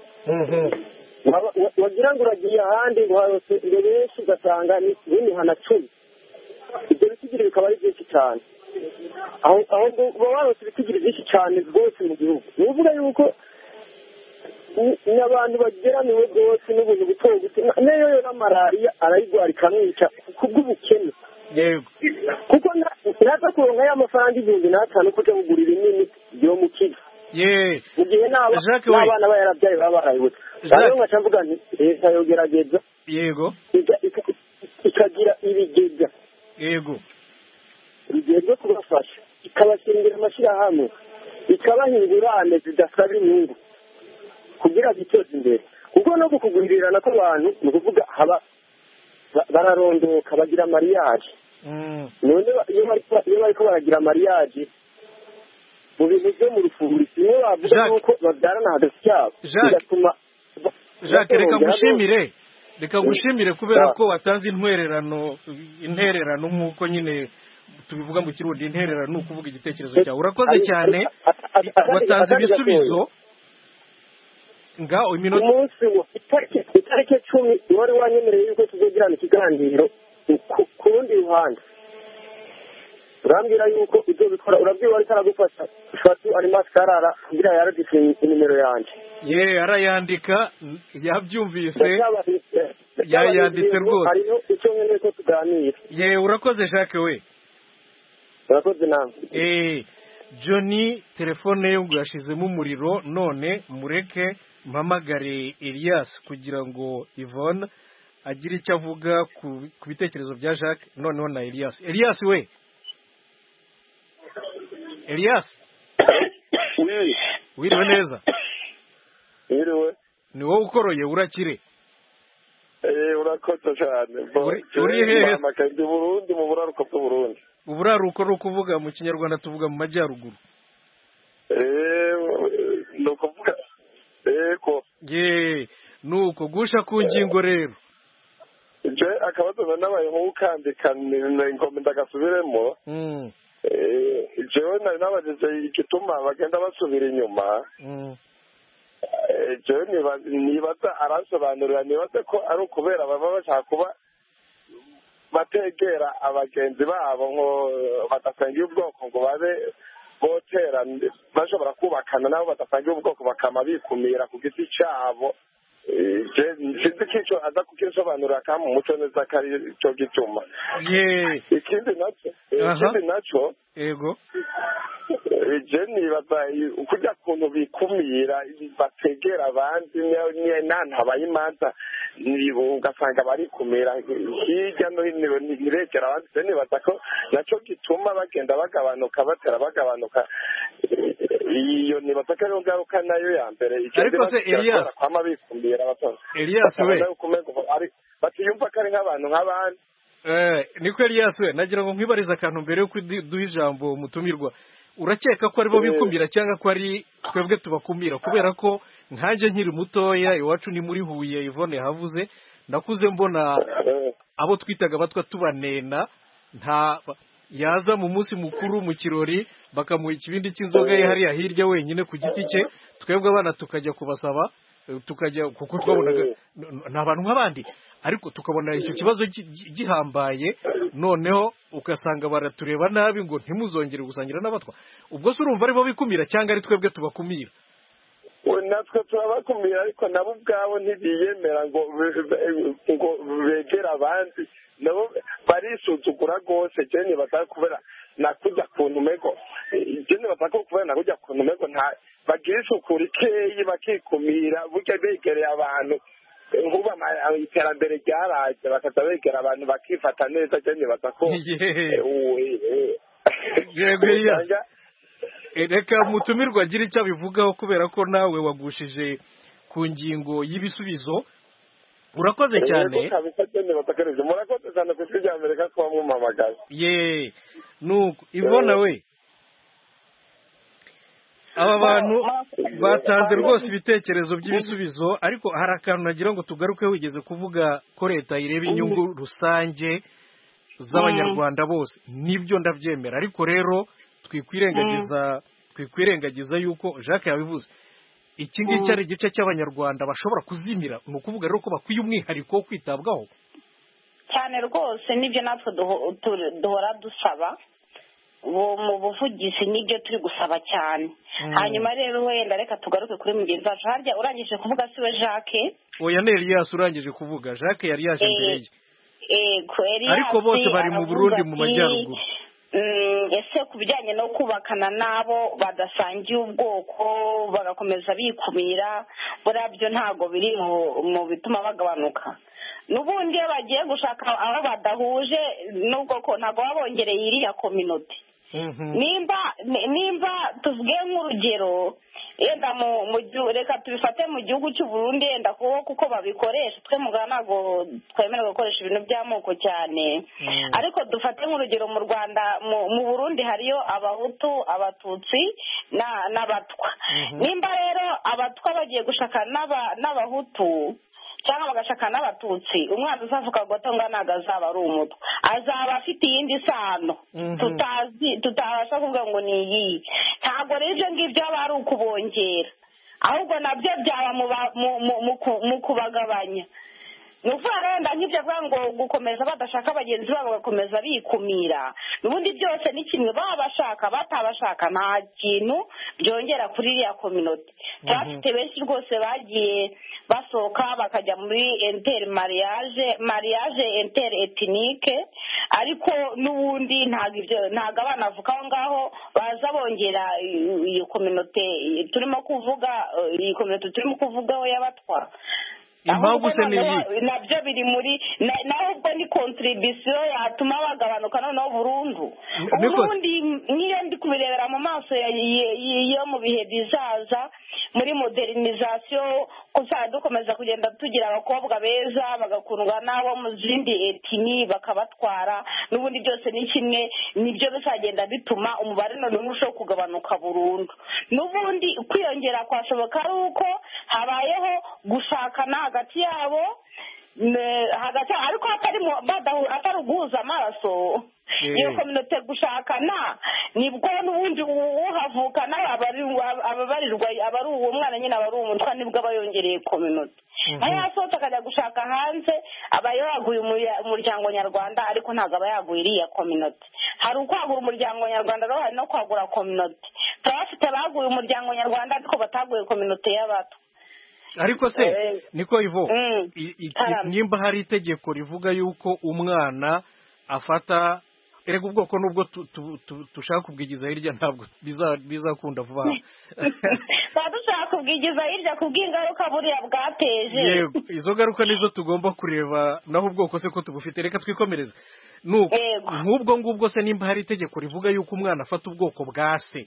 wagira ngo uragiye ahandi ngo harose ngo benshi ugasanga ni n'imihana cumi ibyo bitigiri bikaba ari byinshi cyane aho aho uba warose ibitigiri byinshi cyane rwose mu gihugu. ni ukuvuga yuko n'abantu bageramiwe rwose n'ubuntu buto buto nayo yo na malariya arayigwara ikamwica kubw'ubukene kuko ntaza kuronka ya mafaranga igihumbi n'atanu kuja kugurira imini yo mu kigo mu gihe n'abana bayarabyaye baba barayibutse. rero nkaca mvuga nti leta yogerageza yego ikagira ibigega yego bigeze kubafasha ikabashingira amashyirahamwe ikabaha ingurane zidasaba inyungu kugira biteze imbere kuko no kugurirana kw'abantu ni ukuvuga haba bararondoka bagira mariage none iyo bariko baragira mariage mu bintu byo mu rufuri niyo bavuga yuko babyarana hagati yabo bigatuma Jacques reka ngushimire reka ngushimire kubera ko watanze intwererano intererano nk'uko nyine tubivuga mu Kirundi intererano ni ukuvuga igitekerezo cyawe urakoze cyane watanze ibisubizo ngaho iminota umunsi itariki cumi wari wanyemereye yuko tuzogirana ikiganiro ku rundi ruhande urambwira yuko ibyo bikora urabwira ariko aragufasha fatu ari maskarara kugira yaradise inimero yanje ye arayandika yabyumvise yayanditse rwose hariho icyo nkeneye ko tuganira ye urakoze Jacques we urakoze namwe eh Johnny telefone ye ngo yashizemo umuriro none mureke mpamagare Elias kugira ngo Yvonne agire icyo avuga ku bitekerezo bya Jacques noneho na Elias Elias we Elias oui wiriwe neza wiriwe ni wowe ukoroye urakire eh urakoze cyane uri hehe makandi Burundi mu buraruko bw'u Burundi uburaruko ro kuvuga mu kinyarwanda tuvuga mu majyaruguru eh no kuvuga eko ye nuko gusha ku ngingo rero je akabazo nabaye nk'ukandika ingombe ndagasubiremo mm eh jewe nabajije igituma bagenda basubira inyuma mm eh jewe nibaza arasobanurira nibaza ko ari ukubera baba bashaka kuba bategera abagenzi babo ngo badasangiye ubwoko ngo babe botera bashobora kubakana nabo badasangiye ubwoko bakama bikumira ku giti cyabo sinzi ko icyo aza kukisobanurira kandi mu muco neza ko ari cyo gituma ikindi nacyo ikindi nacyo yego je nibaza kujya kuntu bikumira bategera abandi ntabaye imanza ugasanga barikumira hirya no hino ntibiregera abandi se nibaza ko nacyo gituma bagenda bagabanuka batera bagabanuka iyo nibaza ko ariyo ngaruka nayo ya mbere ariko se Elias kwama bikumira batonze Elias we batiyumva ko ari nk'abantu nk'abandi eh niko Elias we nagira ngo nkwibariza akantu mbere yo duha ijambo mutumirwa urakeka ko aribo bikumira cyangwa ko ari twebwe tubakumira kubera ko nkanjye nkiri mutoya iwacu ni muri Huye Yvonne havuze nakuze mbona abo twitaga batwa tubanena nta yaza mu munsi mukuru mu kirori bakamuha ikibindi cy'inzoga ye hariya hirya wenyine ku giti cye twebwe abana tukajya kubasaba tukajya kuko twabonaga ni abantu nk'abandi ariko tukabona icyo kibazo gihambaye noneho ugasanga baratureba nabi ngo ntimuzongere gusangira n'abatwa ubwo se urumva aribo bikumira cyangwa ari twebwe tubakumira natwe turabakumira ariko nabo ubwabo ntibiyemera ngo ngo begere abandi nabo barisuzugura rwose cyane bataka kubera nakujya ku ntumego cyane bataka kubera nakujya ku ntumego nta bagira isuku rikeyi bakikumira burya begereye abantu nkuba iterambere ryaraje bakaza begera abantu bakifata neza cyane batako yego yego reka mutumirwa agira icyo abivugaho kubera ko nawe wagushije ku ngingo y'ibisubizo urakoze cyane murakoze cyane ku isi rya amerika kuba mwumamagaye ye nuko Ivona we aba bantu batanze rwose ibitekerezo by'ibisubizo ariko hari akantu nagira ngo tugaruke wigeze kuvuga ko leta ireba inyungu rusange z'abanyarwanda bose nibyo ndabyemera ariko rero twikwirengagiza twikwirengagiza yuko Jacques yabivuze iki ngiki ari igice cy'abanyarwanda bashobora kuzimira ni ukuvuga rero ko bakwiye umwihariko wo kwitabwaho cyane rwose nibyo natwe duhora dusaba mu buvugizi nibyo turi gusaba cyane hanyuma rero wenda reka tugaruke kuri mugenzi wacu harya urangije kuvuga siwe Jacques oya ni Elias urangije kuvuga Jacques yari yaje mbere ye ariko bose bari mu Burundi mu majyaruguru ese ku bijyanye no kubakana n'abo badasangiye ubwoko bagakomeza bikumira buriya byo ntabwo biri mu bituma bagabanuka n'ubundi iyo bagiye gushaka aho badahuje n'ubwoko ntabwo baba bongereye iriya kominoti nimba nimba tuvuge nk'urugero yenda mu reka tubifate mu gihugu cy'u Burundi yenda kuko babikoresha twe mugana ntabwo twemerewe gukoresha ibintu by'amoko cyane ariko dufate nk'urugero mu Rwanda mu Burundi hariyo abahutu abatutsi n'abatwa nimba rero abatwa bagiye gushaka n'abahutu cyangwa bagashaka n'abatutsi umwana uzavuka goto ngo ntabwo azaba ari umutwe azaba afite iyindi sano tutazi tutabasha kuvuga ngo ni iyi ntabwo rero ibyo ngibyo aba ari ukubongera ahubwo nabyo byaba mu kubagabanya ni ukuvuga wenda nk'ibyo avuga ngo gukomeza badashaka bagenzi babo bagakomeza bikumira n'ubundi byose ni kimwe baba bashaka batabashaka nta kintu byongera kuri iriya kominoti turafite benshi rwose bagiye basohoka bakajya muri enteri mariage mariage enteri etinike ariko n'ubundi ntabwo abana bavuga aho ngaho baza bongera iyo kominoti turimo kuvuga iyi kominoti turimo kuvugaho y'abatwa impamvu se ni iyi nabyo biri muri naho ubwo ni kontribisiyo yatuma bagabanuka noneho burundu ubundi nk'iyo ndi kubirebera mu maso yo mu bihe bizaza muri modernizasiyo kuzajya dukomeza kugenda tugira abakobwa beza bagakundwa n'abo mu zindi etini bakabatwara n'ubundi byose ni kimwe nibyo bizagenda bituma umubare noneho urushaho kugabanuka burundu n'ubundi kwiyongera kwashoboka ari uko habayeho gushakana hagati yabo hagati ariko atari uguhuza amaraso iyo kominote gushakana nibwo n'ubundi uhavukana ababarirwa aba ari uwo mwana nyine aba ari umutwa nibwo aba yongereye kominote aho yasohotse akajya gushaka hanze aba yaguye umuryango nyarwanda ariko ntabwo aba yaguye iriya kominote hari ukwagura umuryango nyarwanda rero hari no kwagura kominote turabafite baguye umuryango nyarwanda ariko bataguye kominote y'abato ariko se niko Ivo nimba hari itegeko rivuga yuko umwana afata erega ubwoko nubwo dushaka kubwigiza hirya ntabwo bizakunda vuba aha dushaka kubwigiza hirya kubw'ingaruka buriya bwateje yego izo ngaruka nizo tugomba kureba naho ubwoko se ko tubufite reka twikomereze nuko nk'ubwo ngubwo se nimba hari itegeko rivuga yuko umwana afata ubwoko bwa se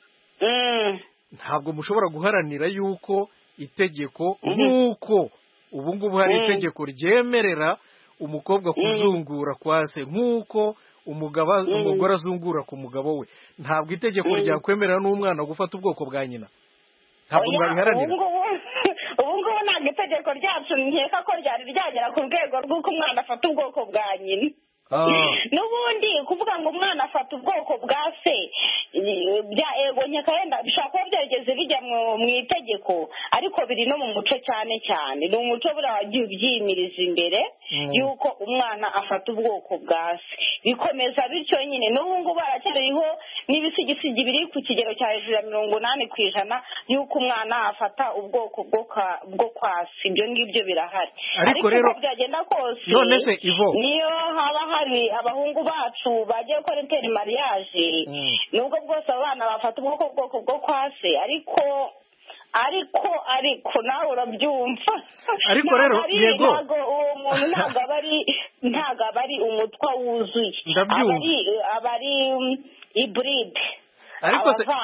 ntabwo mushobora guharanira yuko itegeko nk'uko ubu ngubu hari itegeko ryemerera umukobwa kuzungura kwa se nk'uko umugore azungura ku mugabo we ntabwo itegeko ryakwemerera n'umwana gufata ubwoko bwa nyina ntabwo mwabiharanira ubu ngubu ntabwo itegeko ryacu nkeka ko ryari ryagera ku rwego rw'uko umwana afata ubwoko bwa nyina n'ubundi kuvuga ngo umwana afata ubwoko bwa se bya ego nyakayenda bishobora kuba byarigeze bijya mu itegeko ariko biri no mu muco cyane cyane ni umuco buriya wagiye ubyimiriza imbere y'uko umwana afata ubwoko bwa se bikomeza bityo nyine n'ubu ngubu haracyariho n'ibisigisigi biri ku kigero cya hejuru ya mirongo inani ku ijana y'uko umwana afata ubwoko bwo kwa se ibyo ngibyo birahari ariko rero byagenda kose none se Ivo niyo haba hari abahungu bacu bagiye gukora interi mariage nubwo bwose abana bafata ubwoko bwoko bwo kwa se ariko ariko ariko nawe urabyumva ariko rero yego uwo muntu ntabwo aba ari ntabwo aba ari umutwa wuzuye aba ari iburide ariko se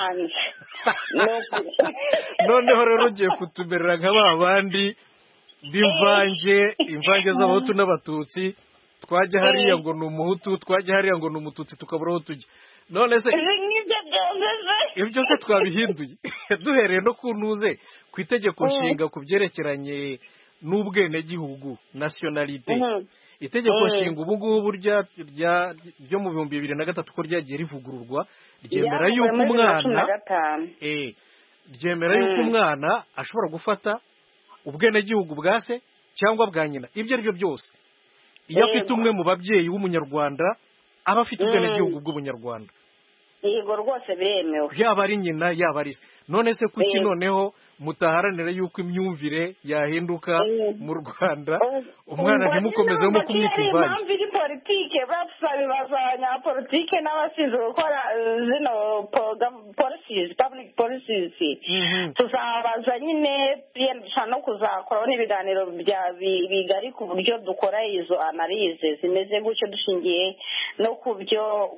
noneho rero ugiye kutumerera nka ba bandi b'imvange imvange z'abahutu n'abatutsi twajya hariya ngo ni umuhutu twajya hariya ngo ni umututsi tukabura aho tujya none se ibyo byose twabihinduye duhereye no ku ntuze ku itegeko nshinga ku byerekeranye n'ubwenegihugu nasiyonalite itegeko nshinga ubu ngubu ryo mu bihumbi bibiri na gatatu ko ryagiye rivugururwa ryemera yuko umwana ryemera yuko umwana ashobora gufata ubwenegihugu bwa se cyangwa bwa nyina ibyo ari byo byose iyo afite umwe mu babyeyi w'umunyarwanda aba afite ubwenegihugu bw'ubunyarwanda yego rwose biremewe yaba ari nyina yaba ari se none se kuki noneho mutaharanira yuko imyumvire yahinduka mu Rwanda umwana ntimukomeze mu kumwita imvange impamvu iri politike babibaza abanyapolitike n'abashinzwe gukora zino policies public policies tuzabaza nyine dushobora no kuzakoraho n'ibiganiro bigari ku buryo dukora izo analize zimeze gutyo dushingiye no ku byo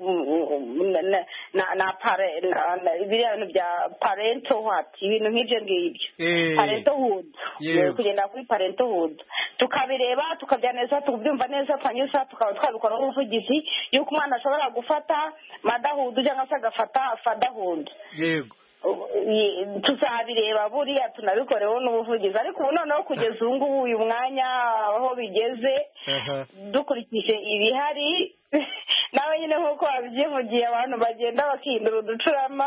na biriya bintu bya parental what ibintu nk'ibyo ngibyo parentalhood kugenda kuri parentalhood tukabireba tukabyaneza tukabyumva neza twanyuza tukaba twabikora ubuvugizi yuko umwana ashobora gufata motherhood cyangwa se agafata fatherhood yego tuzabireba buriya tunabikoreho n'ubuvugizi ariko ubu noneho kugeza ubu ngubu uyu mwanya aho bigeze dukurikije ibihari nawe nyine nk'uko wabyivugiye abantu bagenda bakihindura uducurama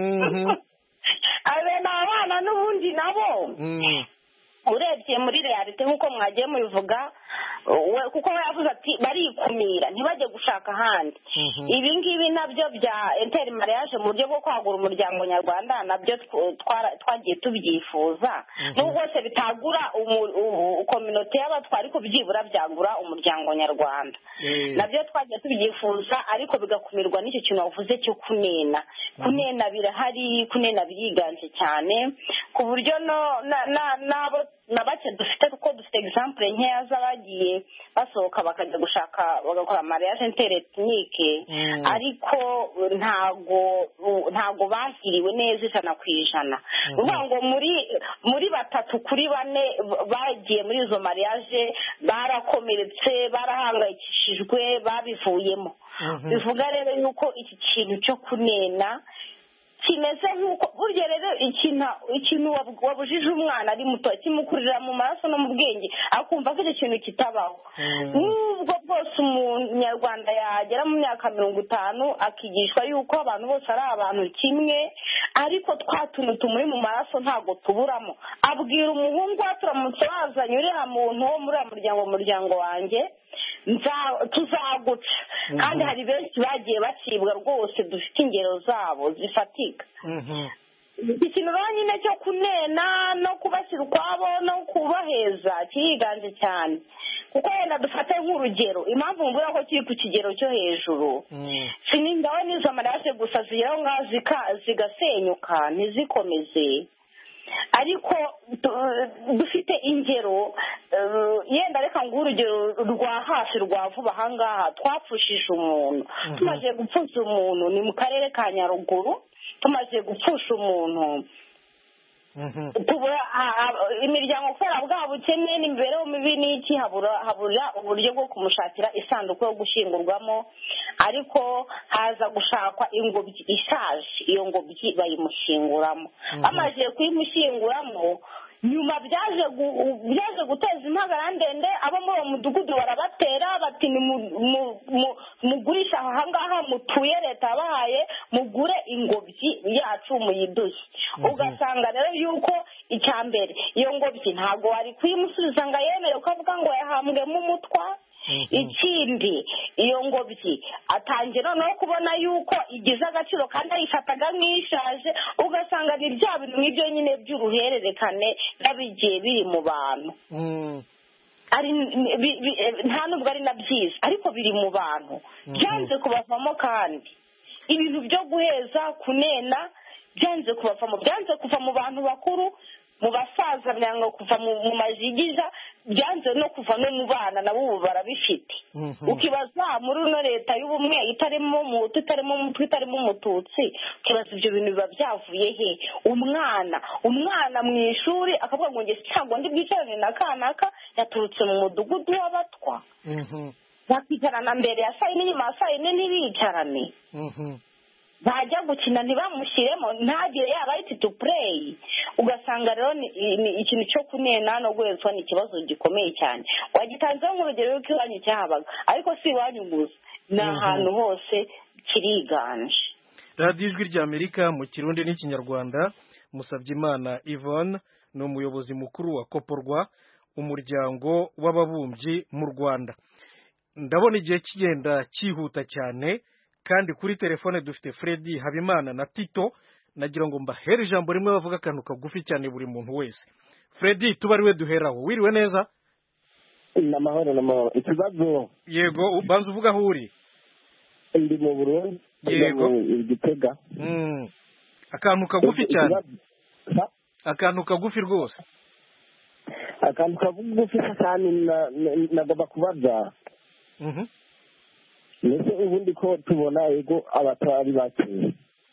abe ni abana n'ubundi nabo urebye muri realite nk'uko mwagiye mubivuga kuko we yavuze ati barikumira ntibajye gushaka ahandi ibi ngibi nabyo bya interi mariage mu buryo bwo kwagura umuryango nyarwanda nabyo twagiye tubyifuza n'ubwo bwose bitagura kominote y'abatwa ariko byibura byagura umuryango nyarwanda nabyo twagiye tubyifuza ariko bigakumirwa n'icyo kintu wavuze cyo kunena kunena birahari kunena biriganje cyane ku buryo n'abo na bake dufite kuko dufite example nkeya z'abagiye basohoka bakajya gushaka bagakora mariage interetnike ariko ntago ntago bahiriwe neza ijana ku ijana uvuga ngo muri muri batatu kuri bane bagiye muri izo mariage barakomeretse barahangayikishijwe babivuyemo bivuga rero yuko iki kintu cyo kunena kimeze nk'uko burya rero ikintu ikintu wabujije umwana ari muto kimukurira mu maraso no mu bwenge akumva ko icyo kintu kitabaho n'ubwo bwose umunyarwanda yagera mu myaka mirongo itanu akigishwa yuko abantu bose ari abantu kimwe ariko twa tuntu tumuri mu maraso ntabwo tuburamo abwira umuhungu we turamutse bazanye uriya muntu wo muri uriya muryango umuryango wanjye tuzaguca kandi hari benshi bagiye bacibwa rwose dufite ingero zabo zifatika ikintu rero nyine cyo kunena no kubashyira ukwabo no kubaheza kiriganje cyane kuko wenda dufate nk'urugero impamvu mbura ko kiri ku kigero cyo hejuru siningawe n'izo mariage gusa zigeraho ngaho zigasenyuka ntizikomeze ariko dufite ingero yenda reka ngo urugero rwa hafi rwa vuba ahangaha twapfushije umuntu tumaze gupfusha umuntu ni mu karere ka Nyaruguru tumaze gupfusha umuntu imiryango kubera bwa bukene n'imibereho mibi n'iki habura uburyo bwo kumushakira isanduku yo gushyingurwamo ariko haza gushakwa ingobyi ishaje iyo ngobyi bayimushyinguramo bamaze kuyimushyinguramo nyuma byaje byaje guteza impagara ndende abo muri uwo mudugudu barabatera bati ni mugurisha aha ngaha mutuye leta yabahaye mugure ingobyi yacu muyiduhe ugasanga rero yuko icya mbere iyo ngobyi ntabwo wari kuyimusubiza ngo yemere ukavuga ngo yahambwemo umutwa ikindi iyo ngobyi atangira no kubona yuko igize agaciro kandi ayifataga nk'ishaje ugasanga ni bya bintu nk'ibyo nyine by'uruhererekane bigiye biri mu bantu nta nubwo ari na byiza ariko biri mu bantu byanze kubavamo kandi ibintu byo guheza kunena byanze kubavamo byanze kuva mu bantu bakuru mu basaza byanga kuva mu majigija byanze no kuva no mu bana nabo ubu barabifite ukibaza muri uno leta y'ubumwe itarimo umuhutu itarimo umutwe itarimo umututsi ukibaza ibyo bintu biba byavuye he umwana umwana mu ishuri akavuga ngo ngeze cyangwa ndi bwicarane na kanaka yaturutse mu mudugudu w'abatwa bakicarana mbere ya saa yine nyuma ya saa yine ntibicarane bajya gukina ntibamushyiremo ntagire yaba ahita to play ugasanga rero ni ikintu cyo kunena no guhezwa ni ikibazo gikomeye cyane wagitanzeho nk'urugero y'uko iwanyu cyahabaga ariko si iwanyu gusa ni ahantu hose kiriganje. radiyo ijwi ry'amerika mu kirundi n'ikinyarwanda Musabyimana Yvonne ni umuyobozi mukuru wa koporwa umuryango w'ababumbyi mu Rwanda. Ndabona igihe kigenda cyihuta cyane kandi kuri telefone dufite Freddy Habimana na Tito nagira ngo mbahere ijambo rimwe bavuga akantu kagufi cyane buri muntu wese. Freddy tuba ari we duheraho. Wiriwe neza? Namahoro namahoro. Ikibazo yego ubanza uvuga aho uri? Ndi mu Burundi. Yego Gitega. Mm. Akantu kagufi cyane. Akantu kagufi rwose. Akantu kagufi cyane nagomba kubaza. Mhm. Nese ubundi ko tubona yego abatwari bake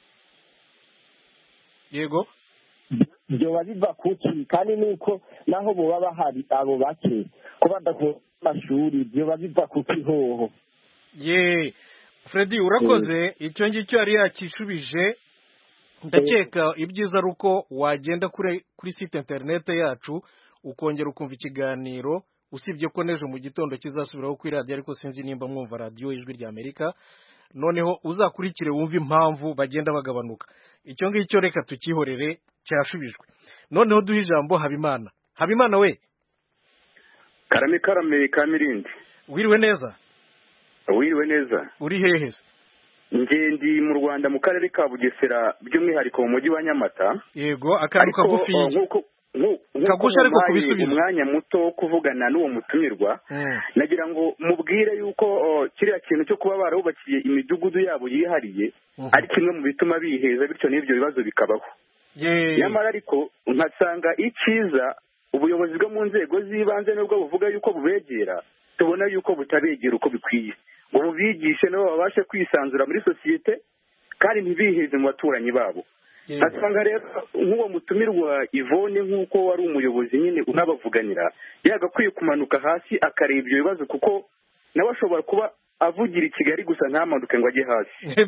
yego byo babiva kuki kandi nuko naho bo baba hari abo bake ko badakora amashuri byo babiva kuki hoho. Ye Freddy urakoze icyo ngicyo yari yakishubije ndakeka ibyiza ruko wagenda kuri kuri site internet yacu ukongera ukumva ikiganiro usibye ko nejo mu gitondo kizasubiraho kuri radio ariko sinzi nimba mwumva radio ijwi rya Amerika noneho uzakurikire wumva impamvu bagenda bagabanuka icyo ngicyo reka tukihorere cyashubijwe noneho duha ijambo Habimana. Habimana we karame karame kamirindi wiriwe neza? Wiriwe neza. Uri hehe? Ngendi mu Rwanda mu karere ka Bugesera by'umwihariko mu mujyi wa Nyamata. Yego akantu kagufi nkuko kagusha ariko kubisubiza umwanya muto wo kuvugana n'uwo mutumirwa nagira ngo mubwire yuko kiriya kintu cyo kuba barabubakiye imidugudu yabo yihariye ari kimwe mu bituma biheza bityo n'ibyo bibazo bikabaho. Nyamara ariko nkasanga icyiza ubuyobozi bwo mu nzego z'ibanze nubwo buvuga yuko bubegera tubona yuko butabegera uko bikwiye ngo bubigishe nabo babashe kwisanzura muri sosiyete kandi ntibiheze mu baturanyi babo. Asanga rero nk'uwo mutumirwa Yvonne nk'uko wari umuyobozi nyine unabavuganira yagakwiye kumanuka hasi akareba ibyo bibazo kuko nawe ashobora kuba avugira i Kigali gusa ntamanuke ngo ajye hasi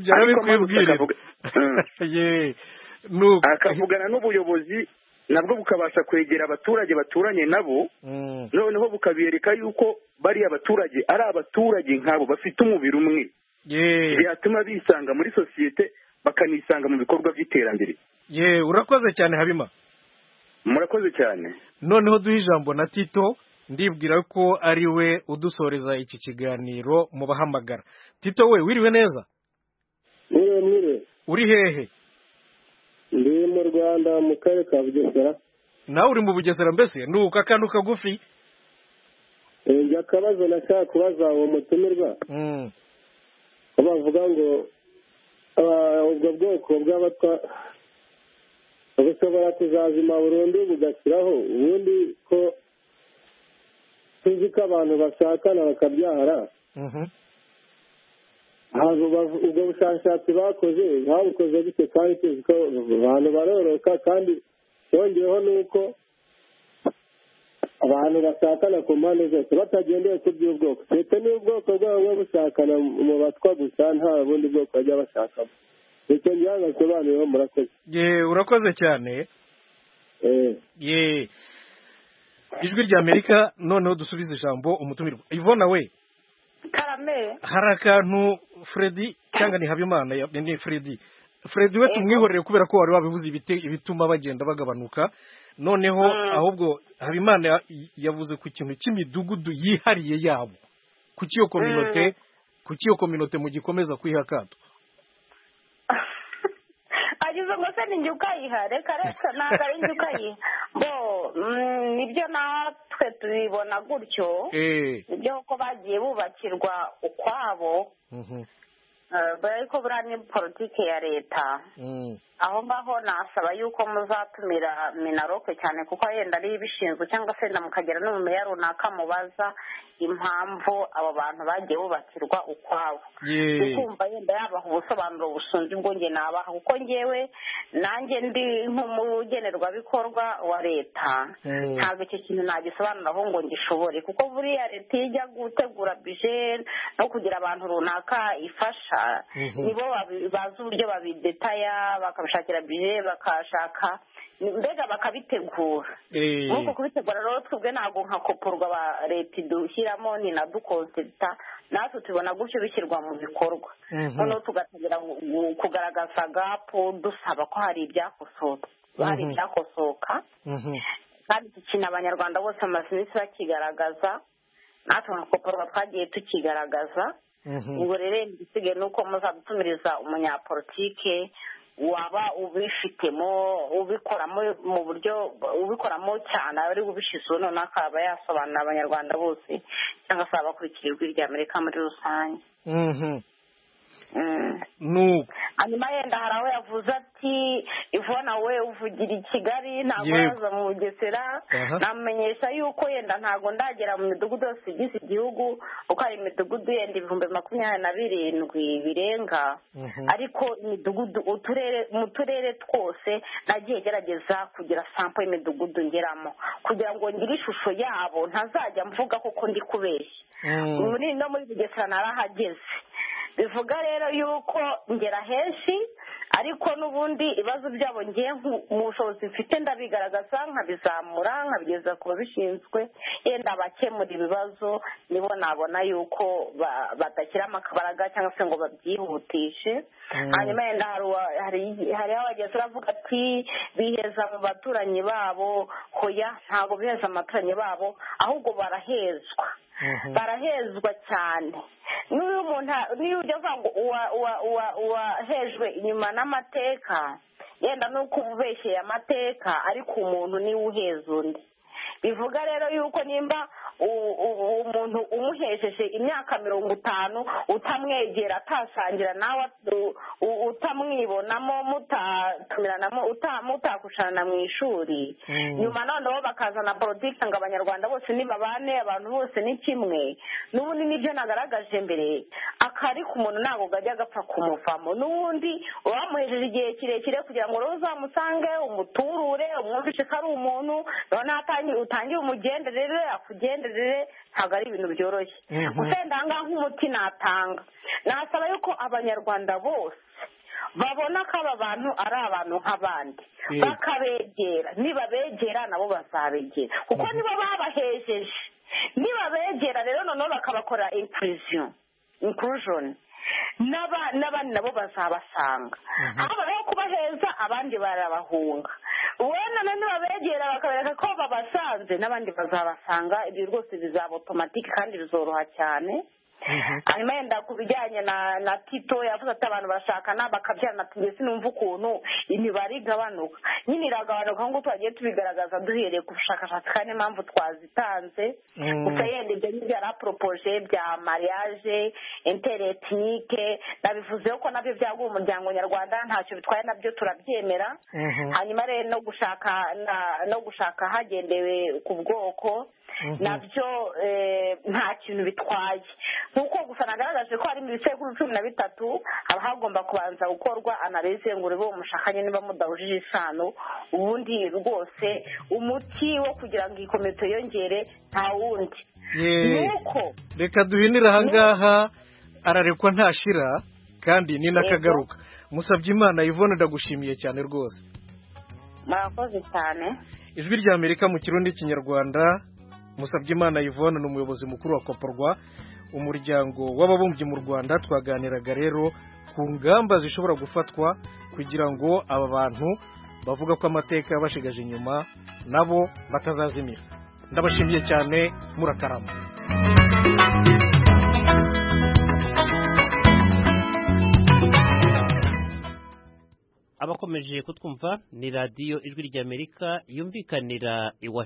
akavugana n'ubuyobozi nabwo bukabasha kwegera abaturage baturanye nabo noneho bukabereka yuko bari abaturage ari abaturage nk'abo bafite umubiri umwe byatuma bisanga muri sosiyete bakanisanga mu bikorwa by'iterambere. Ye urakoze cyane Habima. Murakoze cyane. Noneho duha ijambo na Tito ndibwira ko ari we udusoreza iki kiganiro mu bahamagara. Tito we wiriwe neza? Mwiriwe mwiriwe. Uri hehe? Ndi mu Rwanda mu karere ka Bugesera. Nawe uri mu Bugesera mbese nuko akantu kagufi? Njya kabazo nashaka kubaza uwo mutumirwa. Mm. Bavuga ngo ubwo bwoko bw'abatwa bushobora kuzazima burundu bugashyiraho ubundi ko tuzi ko abantu bashakana bakabyara ubwo bushakashatsi bakoze babukoze bityo kandi tuzi ko abantu baroroka kandi yongeyeho nuko abantu bashakana ku mpande zose batagendeye ku by'ubwoko leta n'ubwoko bwabo bwo bushakana mu batwa gusa nta bundi bwoko bajya bashakamo icyo ngira ngo asobanurireho murakoze. Ye urakoze cyane. ye ijwi rya Amerika noneho dusubize ijambo umutumirwa Ivona we karame hari akantu Freddy cyangwa ni Habimana ni Freddy Freddy we tumwihorere kubera ko wari wabivuze ibituma bagenda bagabanuka noneho ahubwo Habimana yavuze ku kintu cy'imidugudu yihariye yabo kuki yo communauté kuki yo communauté mu gikomeza kwihakato agize ngo se ninjye ukayiha reka reka ntabwo ari njye ukayiha bo nibyo natwe tubibona gutyo nibyo ko bagiye bubakirwa ukwabo ariko buriya ni politiki ya leta aho ngaho nasaba yuko muzatumira minaroke cyane kuko yenda ari ibishinzwe cyangwa se mukagera no mu meya runaka mubaza impamvu abo bantu bagiye bubakirwa ukwabo ukumva yenda yabaha ubusobanuro busunze ubwo njye nabaha kuko ngewe nanjye ndi nk'umugenerwabikorwa wa leta ntabwo icyo kintu nagisobanuraho ngo ngishobore kuko buriya leta ijya gutegura bije no kugira abantu runaka ifasha nibo bazi uburyo babidetaya bakabishakira bije bakashaka mbega bakabitegura nk'uko kubitegura rero twebwe ntabwo nka koporwa ba leta idushyiramo ni na dukonsita natwe tubona gutyo bishyirwa mu bikorwa noneho tugatangira kugaragaza gapu dusaba ko hari ibyakosoka hari ibyakosoka kandi iki kintu abanyarwanda bose amaze iminsi bakigaragaza natwe nka koporwa twagiye tukigaragaza ubwo rero igisigaye ni uko muzadutumiriza umunyapolitike waba ubifitemo ubikoramo mu buryo ubikoramo cyane ari ubishizeho noneho akaba yasobanurira abanyarwanda bose cyangwa se abakurikira ijwi rya Amerika muri rusange hanyuma yenda hari aho yavuze ati Ivona we uvugira i Kigali ntabwo yaza mu Bugesera namumenyesha yuko yenda ntabwo ndagera mu midugudu yose igize igihugu kuko hari imidugudu yenda ibihumbi makumyabiri na birindwi birenga ariko imidugudu uturere mu turere twose nagiye gerageza kugira sample y'imidugudu ngeramo kugira ngo ngire ishusho yabo ntazajya mvuga kuko ndi kubeshya muri no muri Bugesera narahageze bivuga rero yuko ngera henshi ariko n'ubundi ibibazo byabo ngiye mu bushobozi mfite ndabigaragaza nkabizamura nkabigeza ku babishinzwe yenda abakemura ibibazo nibo nabona yuko badashyiramo akabaraga cyangwa se ngo babyihutishe hanyuma yenda hari aho bageze uravuga ati biheza mu baturanyi babo hoya ntabwo biheza mu baturanyi babo ahubwo barahezwa barahezwa cyane niyo umuntu niyo ujya uvuga ngo uwahejwe inyuma n'amateka yenda nuko ubeshye amateka ariko umuntu niwe uheza undi bivuga rero yuko nimba umuntu umuhesheje imyaka mirongo itanu utamwegera atasangira nawe utamwibonamo mutatumiranamo mutakushana mu ishuri nyuma noneho bakazana politiki ngo abanyarwanda bose nibabane abantu bose ni kimwe n'ubundi nibyo nagaragaje mbere akari ku muntu ntabwo gajya gapfa kumuvamo n'ubundi wamuhejeje igihe kirekire kugira ngo rero uzamusange umuturure umwumvishe ko ari umuntu noneho utangire umugenderere akugenderere ntabwo ari ibintu byoroshye gusa ndanga nk'umuti natanga nasaba yuko abanyarwanda bose babona ko aba bantu ari abantu nk'abandi bakabegera nibabegera nabo bazabegera kuko nibo babahejeje nibabegera rero noneho bakabakora inclusion inclusion n'abandi nabo bazabasanga aho rero kubaheza abandi barabahunga wenda nibabegera bakabereka ko babasanze n'abandi bazabasanga ibyo rwose bizaba otomatike kandi bizoroha cyane hanyuma yenda ku bijyanye na na tito yavuze ati abantu bashakana bakabyarana tugeze sinumva ukuntu imibare igabanuka nyine iragabanuka nk'uko twagiye tubigaragaza duhereye ku bushakashatsi kandi impamvu twazitanze gusa yenda ibyo ngibyo yari aporopoje bya mariage interetnike nabivuzeho ko nabyo byaguha umuryango nyarwanda ntacyo bitwaye nabyo turabyemera hanyuma rero no gushaka no gushaka hagendewe ku bwoko nabyo nta kintu bitwaye nk'uko gusa nagaragaje ko hari mu bisekuru cumi na bitatu haba hagomba kubanza gukorwa analize ngo urebe umushakanye niba mudahujije isano ubundi rwose umuti wo kugira ngo iyi komite yongere nta wundi nuko reka duhinire ahangaha ararekwa ntashira kandi ni n'akagaruka Musabyimana Yvonne ndagushimiye cyane rwose murakoze cyane. ijwi rya Amerika mu kirundi kinyarwanda. Musabyimana Yvonne ni umuyobozi mukuru wa Koporwa, umuryango w'ababumbyi mu Rwanda. Twaganiraga rero ku ngamba zishobora gufatwa kugira ngo aba bantu bavuga ko amateka yabashigaje inyuma nabo batazazimira. Ndabashimiye cyane, murakarama. Abakomeje kutwumva ni radiyo ijwi ry'Amerika yumvikanira iwa